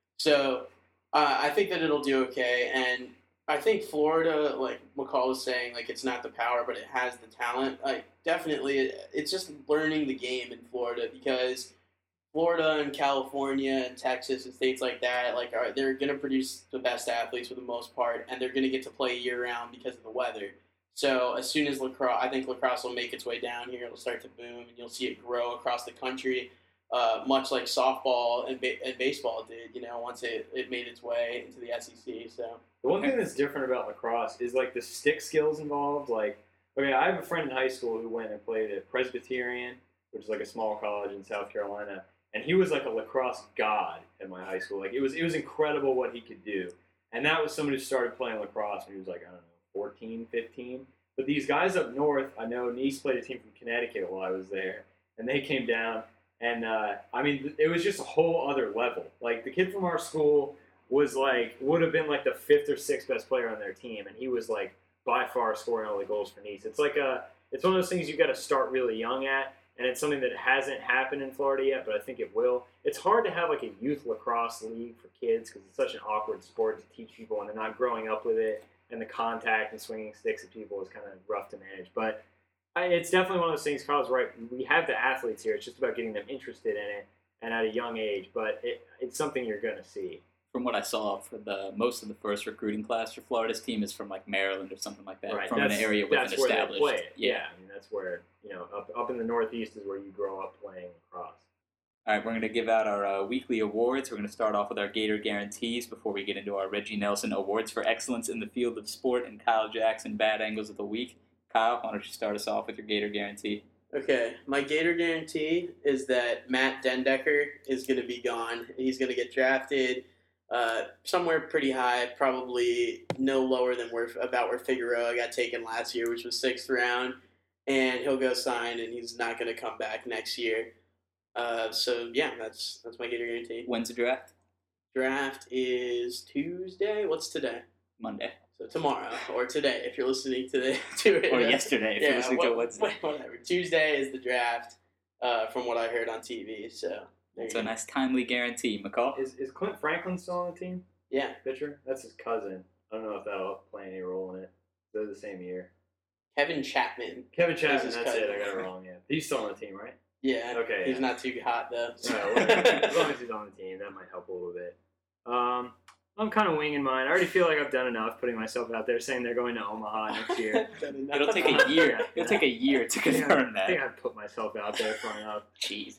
So uh, I think that it'll do okay, and I think Florida, like McCall was saying, like it's not the power, but it has the talent. Like definitely, it, it's just learning the game in Florida because Florida and California and Texas and states like that, like are they're going to produce the best athletes for the most part, and they're going to get to play year round because of the weather. So as soon as lacrosse, I think lacrosse will make its way down here. It'll start to boom, and you'll see it grow across the country, uh, much like softball and, ba- and baseball did. You know, once it, it made its way into the S E C. So The one thing that's different about lacrosse is like the stick skills involved. Like, okay, I have a friend in high school who went and played at Presbyterian, which is like a small college in South Carolina, and he was like a lacrosse god at my high school. Like it was, it was incredible what he could do. And that was somebody who started playing lacrosse when he was like, I don't know, fourteen, fifteen. But these guys up north, I know Nice played a team from Connecticut while I was there, and they came down, and uh, I mean, it was just a whole other level. Like the kid from our school was like, would have been like the fifth or sixth best player on their team, and he was like by far scoring all the goals for Nice. It's like a, it's one of those things you got to start really young at, and it's something that hasn't happened in Florida yet, but I think it will. It's hard to have like a youth lacrosse league for kids because it's such an awkward sport to teach people, and they're not growing up with it. And the contact and swinging sticks at people is kind of rough to manage. But I, it's definitely one of those things. Kyle's right. We have the athletes here. It's just about getting them interested in it and at a young age. But it, it's something you're going to see. From what I saw, for the most of the first recruiting class for Florida's team is from like Maryland or something like that, Right. from that's, an area with an that's where established. they play it. Yeah. Yeah, I mean that's where you know up up in the Northeast is where you grow up playing lacrosse. All right, we're going to give out our uh, weekly awards. We're going to start off with our Gator Guarantees before we get into our Reggie Nelson Awards for Excellence in the Field of Sport and Kyle Jackson Bad Angles of the Week. Kyle, why don't you start us off with your Gator Guarantee? okay, my Gator guarantee is that Matt Dendecker is going to be gone. He's going to get drafted uh, somewhere pretty high, probably no lower than where about where Figueroa got taken last year, which was sixth round, and he'll go sign, and he's not going to come back next year. Uh, so yeah, that's that's my Gator guarantee. When's the draft? Draft is Tuesday. What's today? Monday. So tomorrow or today, if you're listening to the to it. Or yesterday, if you're listening to what- what's what- whatever. Tuesday is the draft, uh, from what I heard on T V. So there It's you a go. nice, timely guarantee. McCall? Is is Clint Franklin still on the team? Yeah, Pitcher? That's his cousin. I don't know if that'll play any role in it. They're the same year. Kevin Chapman. Kevin Chapman. his That's cousin. it. I got it wrong. Yeah, he's still on the team, right? Yeah. Okay, He's yeah. not too hot though. All right, well, as long as he's on the team, that might help a little bit. Um, I'm kind of winging mine. I already feel like I've done enough putting myself out there saying they're going to Omaha next year. It'll take a year. It'll take a year to I think I- confirm I think that. I've put myself out there far enough. Jeez.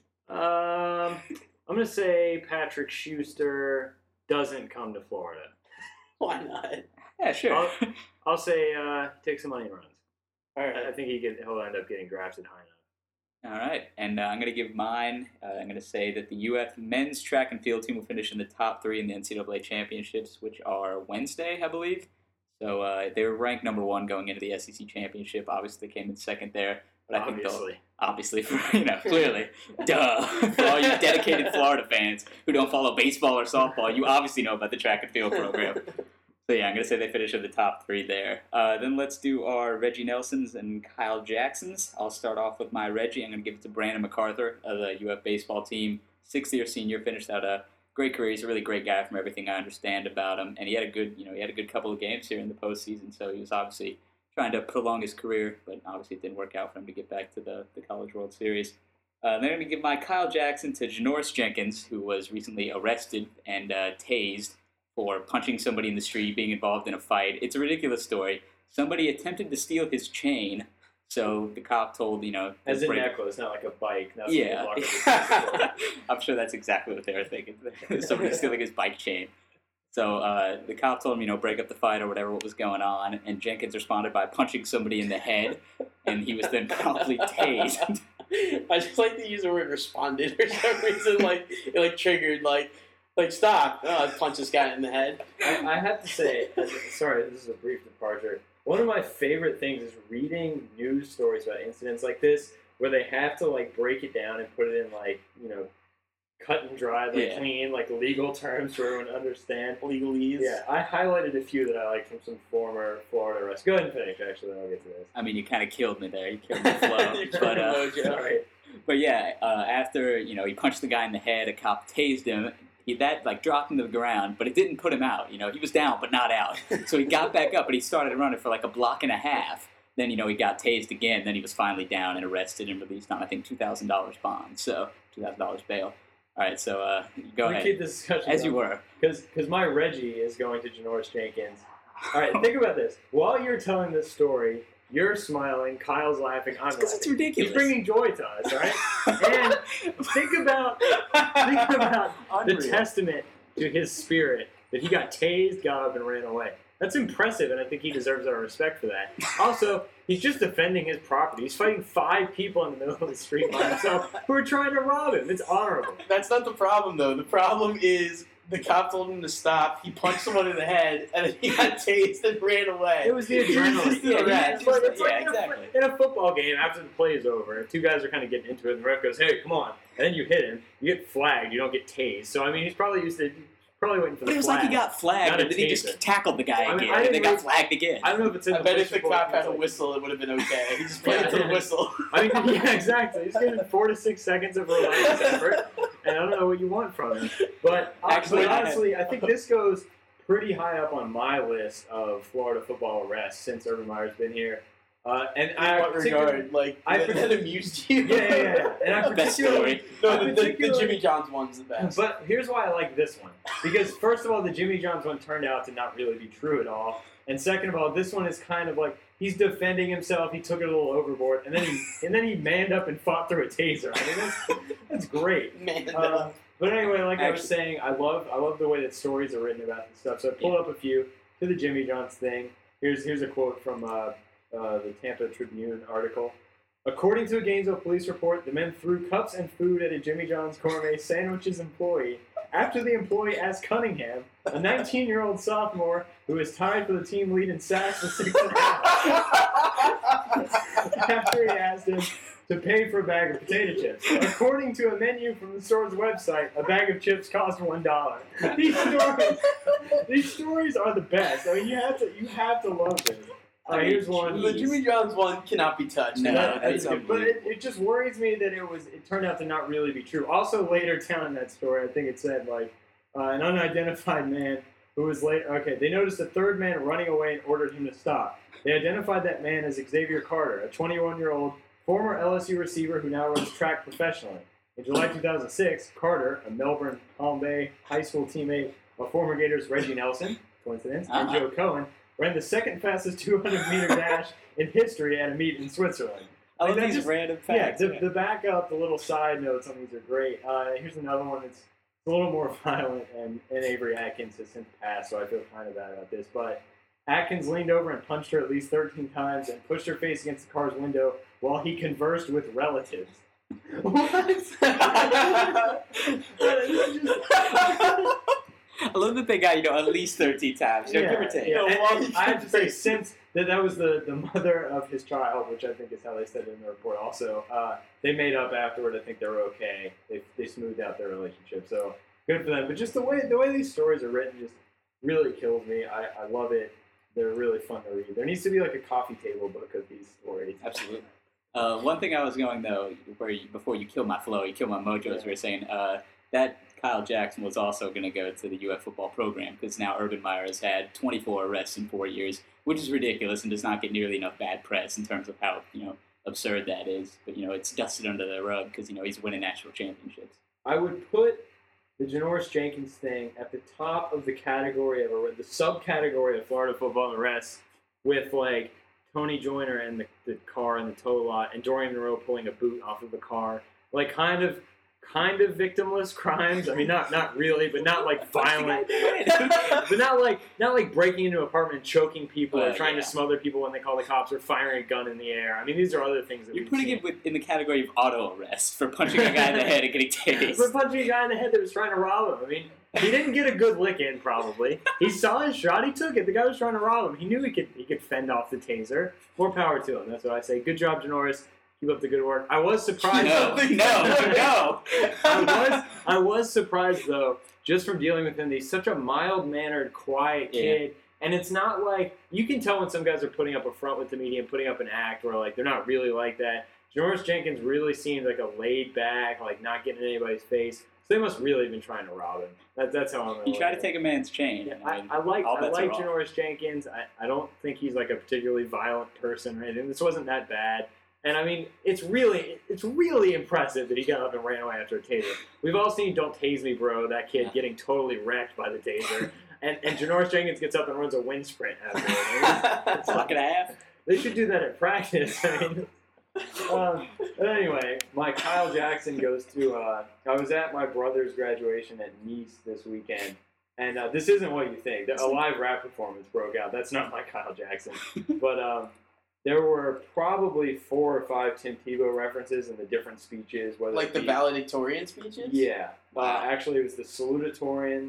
Um, I'm going to say Patrick Schuster doesn't come to Florida. Why not? Yeah, sure. I'll, I'll say uh, take some money and runs. All I right. think he could, he'll end up getting drafted high enough. All right, and uh, I'm going to give mine. Uh, I'm going to say that the U F men's track and field team will finish in the top three in the N C double A championships, which are Wednesday, I believe. So uh, they were ranked number one going into the S E C championship. Obviously, they came in second there. But I think they'll, Obviously. obviously, for, you know, clearly, duh. For all you dedicated Florida fans who don't follow baseball or softball, you obviously know about the track and field program. So yeah, I'm going to say they finish in the top three there. Uh, then let's do our Reggie Nelsons and Kyle Jacksons. I'll start off with my Reggie. I'm going to give it to Brandon MacArthur of the U F baseball team. Sixth-year senior, finished out a great career. He's a really great guy from everything I understand about him. And he had a good, you know, he had a good couple of games here in the postseason. So he was obviously trying to prolong his career, but obviously it didn't work out for him to get back to the, the College World Series. Uh, then I'm going to give my Kyle Jackson to Janoris Jenkins, who was recently arrested and uh, tased for punching somebody in the street, being involved in a fight. It's a ridiculous story. Somebody attempted to steal his chain, So the cop told, you know, As a break- necklace, not like a bike. Not Yeah, something you lock up with a I'm sure that's exactly what they were thinking. Somebody stealing his bike chain. So uh, the cop told him, you know, break up the fight or whatever what was going on, and Jenkins responded by punching somebody in the head, and he was then promptly tased. I just like to use the word responded for some reason, like it like triggered, like like stop. Oh, I punch this guy in the head. I, I have to say, as a- sorry, this is a brief departure. One of my favorite things is reading news stories about incidents like this, where they have to like break it down and put it in like you know, cut and dry, like Yeah. clean, like legal terms for everyone to understand. Legalese. Yeah, I highlighted a few that I like from some former Florida arrests. Go ahead and finish, actually, then I'll get to this. I mean, you kind of killed me there. You killed my flow. You but, killed uh, Mojo. Sorry. but yeah, uh, after, you know, he punched the guy in the head, a cop tased him. He, that, like, dropped him to the ground, but it didn't put him out. You know, he was down, but not out. So he got back up, and he started running for, like, a block and a half. Then, you know, he got tased again. Then he was finally down and arrested and released on, I think, two thousand dollars bond. So, two thousand dollars bail. All right, so uh, go We ahead. keep this discussion As you were. Because my Reggie is going to Janoris Jenkins. All right, think about this. While you're telling this story, you're smiling, Kyle's laughing, I'm Because laughing. it's ridiculous. He's bringing joy to us, all right? And think about think about the Unreal. testament to his spirit that he got tased, got up, and ran away. That's impressive, and I think he deserves our respect for that. Also, he's just defending his property. He's fighting five people in the middle of the street by himself who are trying to rob him. It's honorable. That's not the problem, though. The problem is the cop told him to stop. He punched someone in the head, and then he got tased and ran away. It was the He adrenaline. resisted Yeah, arrest. yeah, But it's like Yeah, in, exactly. a, in a football game, after the play is over, if two guys are kind of getting into it, and the ref goes, hey, come on. And then you hit him, you get flagged, you don't get tased. So, I mean, he's probably used to, probably waiting for the But it was flag. like he got flagged, Not a and then he taser. just tackled the guy I mean, again, I and then didn't got really- flagged again. I don't know if it's in I the bet police if the report, cop it's had a like- whistle, it would have been okay. He just played Yeah. to the whistle. I mean, yeah, exactly. He's getting four to six seconds of relentless effort, and I don't know what you want from him. But Actually, actually, I- honestly, I think this goes pretty high up on my list of Florida football arrests since Urban Meyer's been here. Uh, and In I what particularly- regard? Like, I that, partic- that amused you? Yeah, yeah, yeah. And I Best particularly, story. No, I the, the, the particularly- Jimmy John's one's the best. But here's why I like this one. Because first of all, the Jimmy John's one turned out to not really be true at all. And second of all, this one is kind of like he's defending himself. He took it a little overboard, and then he and then he manned up and fought through a taser. I mean, that's that's great. Man, Um, but anyway, like I was Actually- saying, I love I love the way that stories are written about this stuff. So I pulled up a few to the Jimmy John's thing. Here's here's a quote from uh, uh, the Tampa Tribune article. According to a Gainesville police report, the men threw cups and food at a Jimmy John's Gourmet Sandwiches employee after the employee asked Cunningham, a nineteen-year-old sophomore who is tied for the team lead in sacks for six and a half, after he asked him to pay for a bag of potato chips. According to a menu from the store's website, a bag of chips cost one dollar. These stories, these stories are the best. I mean, you have to, you have to love this. All right, here's one. the Jimmy John's one cannot be touched. No, That- that's that's good. But it, it just worries me that it was. It turned out to not really be true. Also, later down in that story, I think it said like uh, an unidentified man who was late. Okay, they noticed a third man running away and ordered him to stop. They identified that man as Xavier Carter, a twenty-one-year-old former L S U receiver who now runs track professionally. In July two thousand six, Carter, a Melbourne Palm Bay high school teammate of former Gators Reggie Nelson, coincidence, and Uh-huh. Joe Cohen, ran the second fastest two hundred meter dash in history at a meet in Switzerland. I love Like, that these just- random Yeah, facts. the, the backup, the little side notes on these are great. Uh, here's another one that's a little more violent, and, and Avery Atkins has since passed, so I feel kind of bad about this. But Atkins leaned over and punched her at least thirteen times and pushed her face against the car's window while he conversed with relatives. What? This is just- I love that they got, you know, at least thirteen times, you know, give or take. Yeah. No, And- while and he I have to say, conversed. since that, that was the, the mother of his child, which I think is how they said it in the report also, uh, they made up afterward. I think they were okay. They, they smoothed out their relationship. So good for them. But just the way the way these stories are written just really kills me. I, I love it. They're really fun to read. There needs to be like a coffee table book of these stories. Absolutely. Uh, one thing I was going, though, where you, before you kill my flow, you kill my mojo, as we were saying, uh, that Kyle Jackson was also going to go to the U F football program because now Urban Meyer has had twenty-four arrests in four years, which is ridiculous and does not get nearly enough bad press in terms of how, you know, absurd that is. But, you know, it's dusted under the rug because, you know, he's winning national championships. I would put the Janoris Jenkins thing at the top of the category of the subcategory of Florida football arrests with like Tony Joyner and the, the car in the tow lot, and Dorian Monroe pulling a boot off of the car, like kind of. Kind of victimless crimes. I mean, not not really, but not like violent. But not like not like breaking into an apartment and choking people Well, or trying yeah. to smother people when they call the cops or firing a gun in the air. I mean, these are other things that You're we've putting seen. it with, in the category of auto arrest for punching a guy in the head and getting tased. For punching a guy in the head that was trying to rob him. I mean, he didn't get a good lick in. Probably he saw his shot. He took it. The guy was trying to rob him. He knew he could he could fend off the taser. More power to him. That's what I say. Good job, Janoris. Keep up the good work. I was surprised. No, though. no, no. I was I was surprised though, just from dealing with him. He's such a mild mannered, quiet Yeah. kid, and it's not like you can tell when some guys are putting up a front with the media and putting up an act, where like they're not really like that. Janoris Jenkins really seemed like a laid back, like not getting in anybody's face. So they must really have been trying to rob him. That, that's how I'm. gonna You look try at to it. take a man's chain. Yeah, I I, mean, I like all I bets like are off. Janoris Jenkins. I, I don't think he's like a particularly violent person or anything. This wasn't that bad. And I mean, it's really it's really impressive that he got up and ran away after a taser. We've all seen "Don't Tase Me, Bro," that kid Yeah. getting totally wrecked by the taser. and and Janoris Jenkins gets up and runs a wind sprint after it. It's Block and a half. They should do that at practice. I mean, um, but anyway, my Kyle Jackson goes to. Uh, I was at my brother's graduation at Nice this weekend, and uh, this isn't what you think. A live rap performance broke out. That's not my Kyle Jackson, but um, there were probably four or five Tim Tebow references in the different speeches. Whether Like it the be- valedictorian speeches? Yeah, uh, Wow. actually, it was the salutatorian,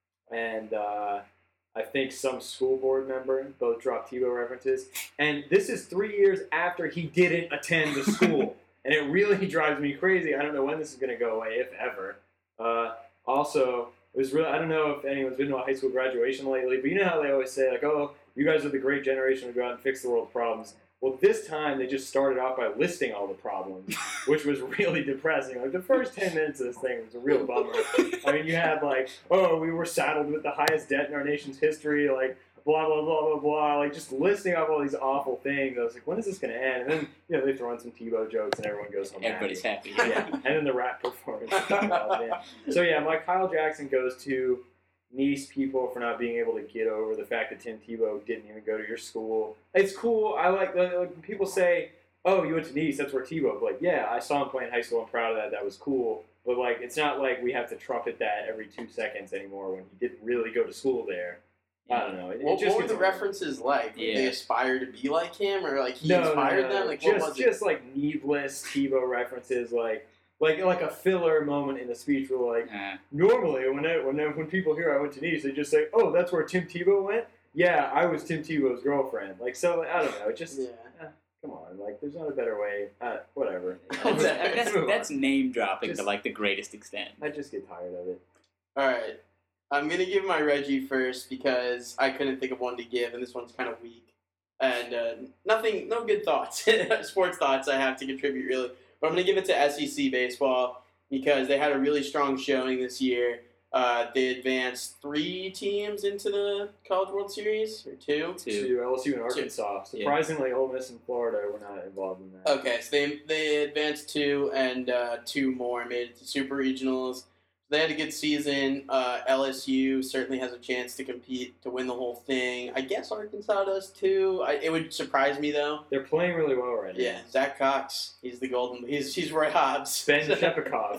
and uh, I think some school board member both dropped Tebow references. And this is three years after he didn't attend the school. And it really drives me crazy. I don't know when this is going to go away, if ever. Uh, also, it was really, I don't know if anyone's been to a high school graduation lately, but you know how they always say, like, oh, you guys are the great generation to go out and fix the world's problems. Well, this time they just started off by listing all the problems, which was really depressing. Like, the first ten minutes of this thing was a real bummer. I mean, you had, like, oh, we were saddled with the highest debt in our nation's history, like, blah, blah, blah, blah, blah, like, just listing off all these awful things. I was like, when is this going to end? And then, you know, they throw in some Tebow jokes and everyone goes home Everybody's happy. happy. Yeah, and then the rap performance. Oh, man. So, yeah, my Kyle Jackson goes to Nice people for not being able to get over the fact that Tim Tebow didn't even go to your school. It's cool. I like, like, like people say, oh, you went to Nice, that's where Tebow. But like, yeah, I saw him play in high school. I'm proud of that. That was cool. But like, it's not like we have to trumpet that every two seconds anymore when he didn't really go to school there. I don't know. It, it What, just what were gets the annoying. references like? Did Yeah. they aspire to be like him, or like he No, no, inspired no, them? no. Like just, what was just like needless Tebow references, like like like a filler moment in the speech where like, Uh, normally, when I, when I, when people hear I went to Nice, they just say, "Oh, that's where Tim Tebow went." Yeah, I was Tim Tebow's girlfriend. Like, so I don't know. It just it? eh, come on. Like, there's not a better way. Uh, whatever. I mean, that's, Move that's on. name dropping Just- to like the greatest extent. I just get tired of it. All right, I'm gonna give my Reggie first because I couldn't think of one to give, and this one's kind of weak. And uh, nothing, no good thoughts, sports thoughts I have to contribute really. But I'm gonna give it to S E C baseball because they had a really strong showing this year. Uh, they advanced three teams into the College World Series, or two. Too. To L S U and Arkansas. Surprisingly, Ole Miss and Florida were not involved in that. Okay, so they they advanced two, and uh, two more made it to Super Regionals. They had a good season. Uh, L S U certainly has a chance to compete to win the whole thing. I guess Arkansas does too. I, it would surprise me though. They're playing really well right now. Yeah, Zach Cox. He's the golden. He's he's Roy Hobbs. Ben Shepikov.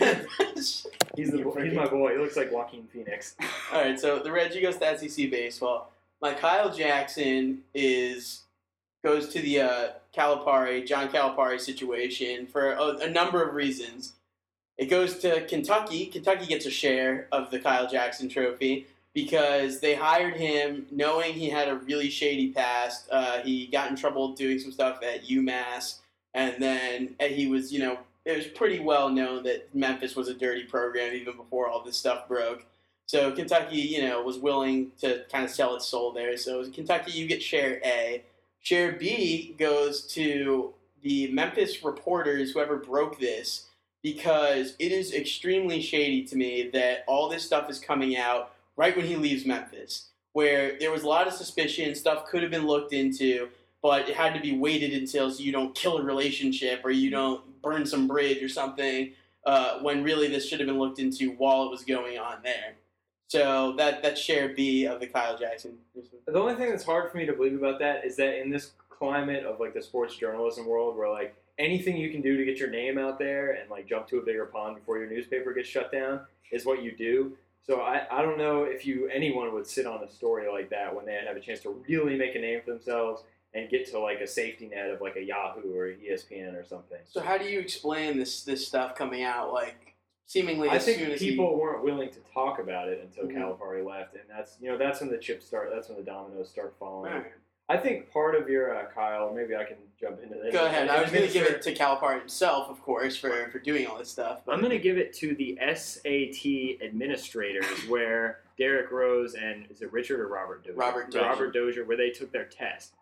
He's the he's my boy. He looks like Joaquin Phoenix. All right, so the Reggie goes to S E C baseball. My Kyle Jackson is goes to the uh, Calipari, John Calipari situation for a, a number of reasons. It goes to Kentucky. Kentucky gets a share of the Kyle Jackson trophy because they hired him knowing he had a really shady past. Uh, he got in trouble doing some stuff at UMass, and then uh, he was, you know, it was pretty well known that Memphis was a dirty program even before all this stuff broke. So Kentucky, you know, was willing to kind of sell its soul there. So Kentucky, you get share A. Share B goes to the Memphis reporters, whoever broke this, because it is extremely shady to me that all this stuff is coming out right when he leaves Memphis, where there was a lot of suspicion, stuff could have been looked into, but it had to be waited until so you don't kill a relationship or you don't burn some bridge or something, uh, when really this should have been looked into while it was going on there. So that that's share B of the Kyle Jackson. The only thing that's hard for me to believe about that is that in this climate of like the sports journalism world where like anything you can do to get your name out there and like jump to a bigger pond before your newspaper gets shut down is what you do. So I, I don't know if you anyone would sit on a story like that when they have a chance to really make a name for themselves and get to like a safety net of like a Yahoo or E S P N or something. So how do you explain this this stuff coming out like seemingly I as think soon as people he... weren't willing to talk about it until Mhm. Calipari left, and that's you know that's when the chips start. That's when the dominoes start falling. Right. I think part of your uh, Kyle, maybe I can jump into this. Go ahead. I was going to give Administer- it to Calipari himself, of course, for, for doing all this stuff. But I'm going to give it to the S A T administrators, where Derek Rose and is it Richard or Robert Dozier? Robert Dozier. Robert Dozier, where they took their test.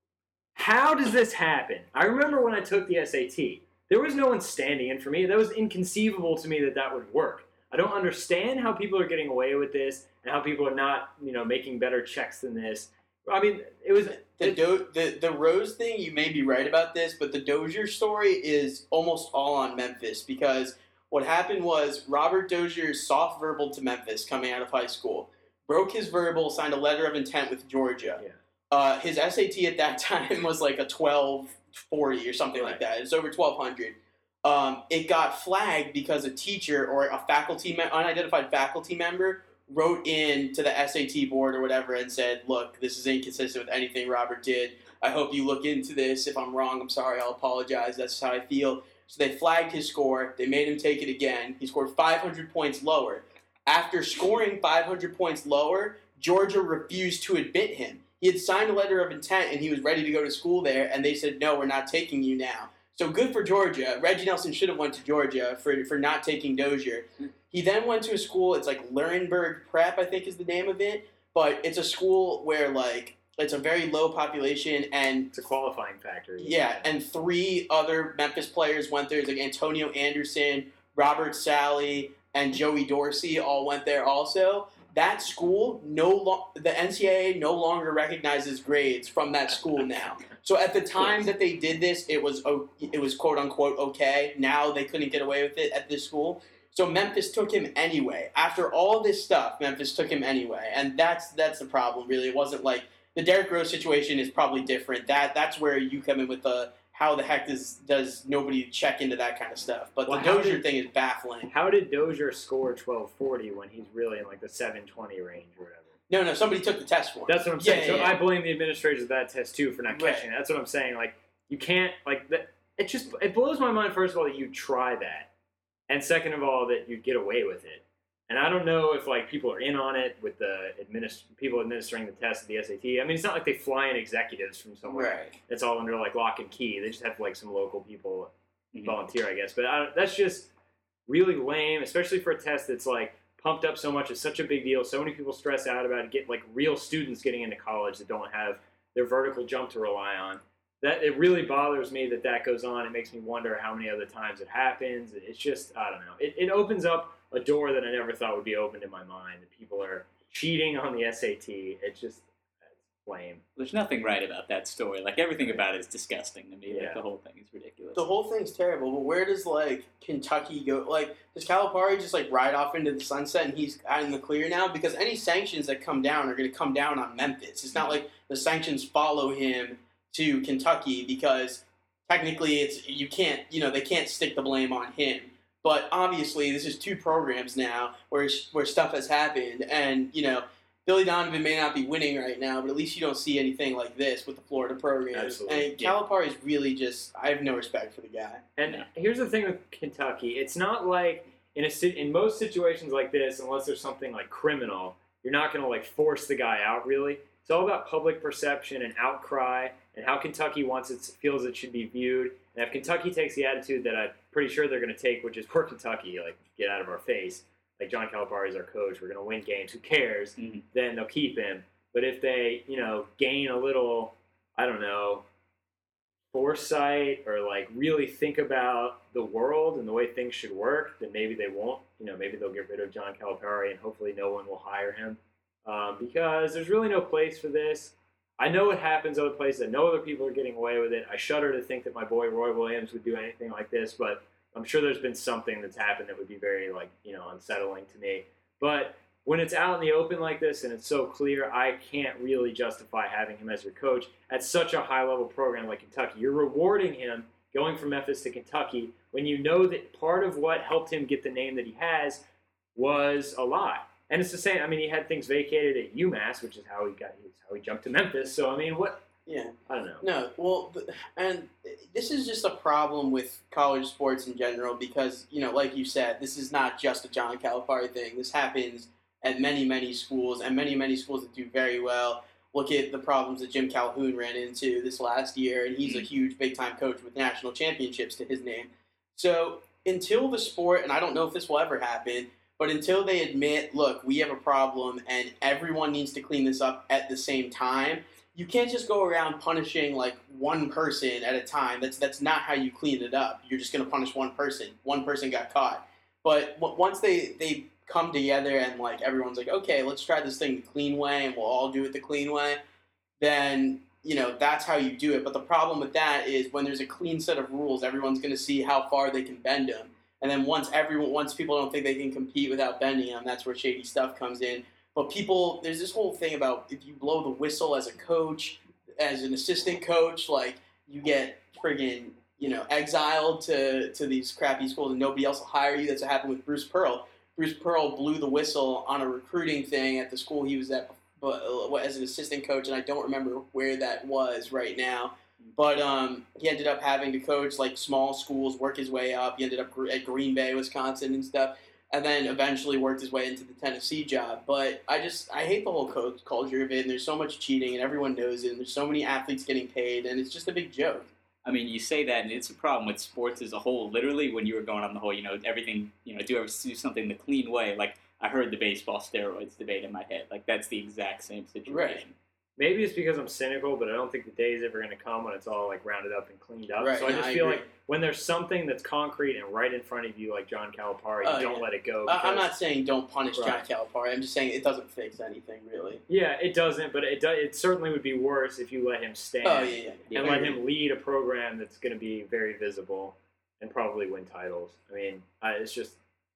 How does this happen? I remember when I took the S A T, there was no one standing in for me. That was inconceivable to me that that would work. I don't understand how people are getting away with this and how people are not, you know, making better checks than this. I mean, it was The, Do- the the Rose thing, you may be right about this, but the Dozier story is almost all on Memphis because what happened was Robert Dozier soft verbal to Memphis coming out of high school, broke his verbal, signed a letter of intent with Georgia. Yeah. Uh, his S A T at that time was like a twelve forty or something like that. It's over twelve hundred. Um, it got flagged because a teacher or a faculty, me- unidentified faculty member wrote in to the S A T board or whatever and said, look, this is inconsistent with anything Robert did. I hope you look into this. If I'm wrong, I'm sorry. I'll apologize. That's how I feel. So they flagged his score. They made him take it again. He scored five hundred points lower. After scoring five hundred points lower, Georgia refused to admit him. He had signed a letter of intent and he was ready to go to school there, and they said, no, we're not taking you now. So good for Georgia. Reggie Nelson should have went to Georgia for, for not taking Dozier. He then went to a school, it's like Lurenberg Prep, I think is the name of it, but it's a school where, like, it's a very low population, and it's a qualifying factor. yeah, and three other Memphis players went there. It's like Antonio Anderson, Robert Sally, and Joey Dorsey all went there also. That school, no lo- the N C double A no longer recognizes grades from that school now. So at the time that they did this, it was o- it was quote unquote okay. Now they couldn't get away with it at this school. So Memphis took him anyway. After all this stuff, Memphis took him anyway, and that's that's the problem. Really, it wasn't like the Derrick Rose situation is probably different. That that's where you come in with the how the heck does does nobody check into that kind of stuff. But Well, the how Dozier did- thing is baffling. How did Dozier score twelve forty when he's really in like the seven twenty range or whatever? No, no, somebody took the test for him. That's what I'm Yeah, saying. yeah, so yeah. I blame the administrators of that test too for not Right. catching it. That's what I'm saying. Like you can't like that. It just it blows my mind. First of all, that you try that, and second of all, that you get away with it. And I don't know if like people are in on it with the administ- people administering the test of the S A T. I mean, it's not like they fly in executives from somewhere. Right. It's all under like lock and key. They just have like some local people Mhm. volunteer, I guess. But I don't, that's just really lame, especially for a test that's like pumped up so much. It's such a big deal. So many people stress out about it. Get like real students getting into college that don't have their vertical jump to rely on. That it really bothers me that that goes on. It makes me wonder how many other times it happens. It's just I don't know. It, it opens up a door that I never thought would be opened in my mind. That people are cheating on the S A T. It's just it's lame. There's nothing right about that story. Like, everything about it is disgusting to me. Yeah. Like, the whole thing is ridiculous. The whole thing's terrible, but where does, like, Kentucky go? Like, does Calipari just, like, ride off into the sunset and he's out in the clear now? Because any sanctions that come down are going to come down on Memphis. It's not like the sanctions follow him to Kentucky because technically it's you can't, you know, they can't stick the blame on him. But obviously this is two programs now where where stuff has happened, and, you know, Billy Donovan may not be winning right now, but at least you don't see anything like this with the Florida programs. Absolutely. And Calipari is really just, I have no respect for the guy. And Yeah. here's the thing with Kentucky: it's not like in a si- in most situations like this, unless there's something like criminal, you're not going to like force the guy out. Really, it's all about public perception and outcry, and how Kentucky wants it feels it should be viewed. And if Kentucky takes the attitude that I'm pretty sure they're going to take, which is we're Kentucky, like get out of our face, like John Calipari is our coach, we're going to win games, who cares? Mhm. Then they'll keep him. But if they, you know, gain a little, I don't know, foresight or like really think about the world and the way things should work, then maybe they won't. You know, maybe they'll get rid of John Calipari and hopefully no one will hire him um, because there's really no place for this. I know it happens other places. I know other people are getting away with it. I shudder to think that my boy Roy Williams would do anything like this, but I'm sure there's been something that's happened that would be very, like, you know, unsettling to me. But when it's out in the open like this and it's so clear, I can't really justify having him as your coach at such a high-level program like Kentucky. You're rewarding him going from Memphis to Kentucky when you know that part of what helped him get the name that he has was a lie. And it's the same. I mean, he had things vacated at UMass, which is how he got how he jumped to Memphis. So I mean, what? Yeah. I don't know. No, well, th- and this is just a problem with college sports in general because, you know, like you said, this is not just a John Calipari thing. This happens at many, many schools, and many, many schools that do very well. Look at the problems that Jim Calhoun ran into this last year, and he's a huge, big-time coach with national championships to his name. So until the sport, and I don't know if this will ever happen, but until they admit, look, we have a problem, and everyone needs to clean this up at the same time, you can't just go around punishing like one person at a time. That's that's not how you clean it up. You're just going to punish one person. One person got caught. But w- once they, they come together and like everyone's like, okay, let's try this thing the clean way and we'll all do it the clean way, then, you know, that's how you do it. But the problem with that is when there's a clean set of rules, everyone's going to see how far they can bend them. And then once everyone, once people don't think they can compete without bending them, that's where shady stuff comes in. But people, there's this whole thing about if you blow the whistle as a coach, as an assistant coach, like you get friggin', you know, exiled to, to these crappy schools and nobody else will hire you. That's what happened with Bruce Pearl. Bruce Pearl blew the whistle on a recruiting thing at the school he was at but, uh, as an assistant coach, and I don't remember where that was right now. But um, he ended up having to coach like small schools, work his way up. He ended up at Green Bay, Wisconsin and stuff. And then eventually worked his way into the Tennessee job. But I just, I hate the whole coach culture of it, and there's so much cheating, and everyone knows it, and there's so many athletes getting paid, and it's just a big joke. I mean, you say that, and it's a problem with sports as a whole. Literally, when you were going on the whole, you know, everything, you know, do ever do something the clean way. Like, I heard the baseball steroids debate in my head. Like, that's the exact same situation. Right. Maybe it's because I'm cynical, but I don't think the day is ever going to come when it's all like rounded up and cleaned up. Right, so I no, just I feel agree. like when there's something that's concrete and right in front of you, like John Calipari, Oh, you don't yeah. let it go. I- I'm because- not saying don't punish Right. John Calipari. I'm just saying it doesn't fix anything, really. Yeah, it doesn't, but it do, it certainly would be worse if you let him stand Oh, yeah, yeah. Yeah, and I let agree. him lead a program that's going to be very visible and probably win titles. I mean, uh, it's just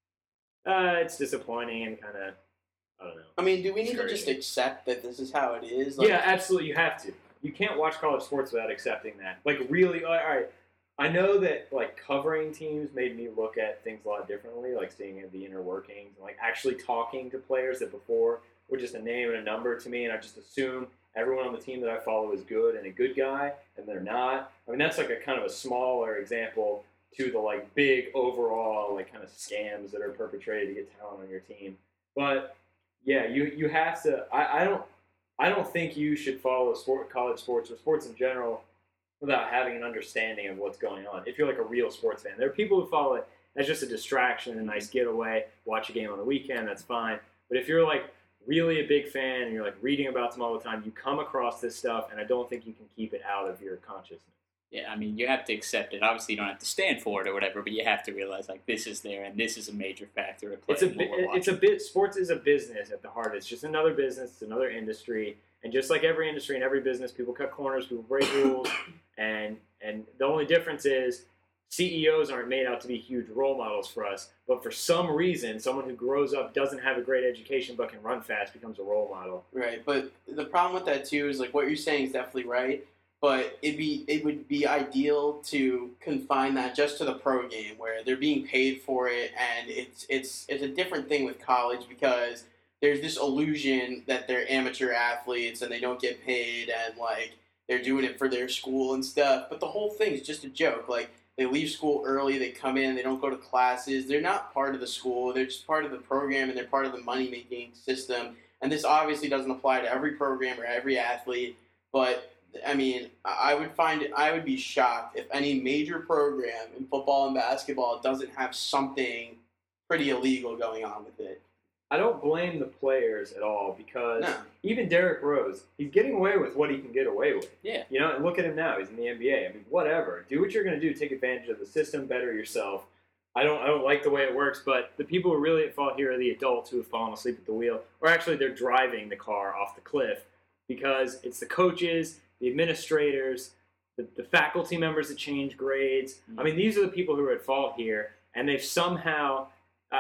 uh, it's disappointing and kind of, I don't know. I mean, do we need to just Discouraging. accept that this is how it is? Like, Yeah, absolutely. You have to. You can't watch college sports without accepting that. Like, really, all right. I know that, like, covering teams made me look at things a lot differently, like seeing the inner workings and, like, actually talking to players that before were just a name and a number to me, and I just assume everyone on the team that I follow is good and a good guy, and they're not. I mean, that's, like, a kind of a smaller example to the, like, big overall, like, kind of scams that are perpetrated to get talent on your team. But, yeah, you, you have to – I I don't – I don't think you should follow sport, college sports or sports in general without having an understanding of what's going on. If you're like a real sports fan, there are people who follow it as just a distraction, a nice getaway, watch a game on the weekend, that's fine. But if you're like really a big fan and you're like reading about them all the time, you come across this stuff, and I don't think you can keep it out of your consciousness. Yeah, I mean, you have to accept it. Obviously, you don't have to stand for it or whatever, but you have to realize, like, this is there, and this is a major factor at play. It's a in what bi- we're it's a watching. bit sports is a business at the heart of it. It's just another business, it's another industry, and just like every industry and every business, people cut corners, people break rules, and and the only difference is C E Os aren't made out to be huge role models for us, but for some reason, someone who grows up doesn't have a great education but can run fast becomes a role model. Right, but the problem with that, too, is, like, what you're saying is definitely right. But it'd be it would be ideal to confine that just to the pro game where they're being paid for it, and it's it's it's a different thing with college because there's this illusion that they're amateur athletes and they don't get paid and like they're doing it for their school and stuff. But the whole thing is just a joke. Like they leave school early, they come in, they don't go to classes, they're not part of the school, they're just part of the program and they're part of the money making system. And this obviously doesn't apply to every program or every athlete, but I mean, I would find it, I would be shocked if any major program in football and basketball doesn't have something pretty illegal going on with it. I don't blame the players at all because No. even Derrick Rose, he's getting away with what he can get away with. Yeah. You know, and look at him now. He's in the N B A. I mean, whatever. Do what you're going to do. Take advantage of the system. Better yourself. I don't I don't like the way it works, but the people who are really at fault here are the adults who have fallen asleep at the wheel. Or actually, they're driving the car off the cliff because it's the coaches, the administrators, the, the faculty members that change grades. I mean, these are the people who are at fault here, and they've somehow, uh,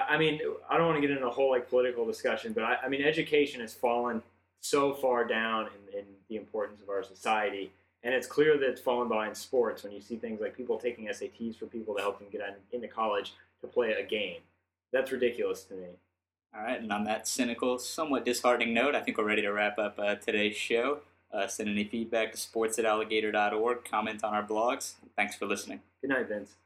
I, I mean, I don't want to get into a whole like political discussion, but I, I mean, education has fallen so far down in, in the importance of our society, and it's clear that it's fallen behind sports when you see things like people taking S A Ts for people to help them get on, into college to play a game. That's ridiculous to me. All right, and on that cynical, somewhat disheartening note, I think we're ready to wrap up uh, today's show. Uh, send any feedback to sports at alligator dot org. Comment on our blogs. Thanks for listening. Good night, Vince.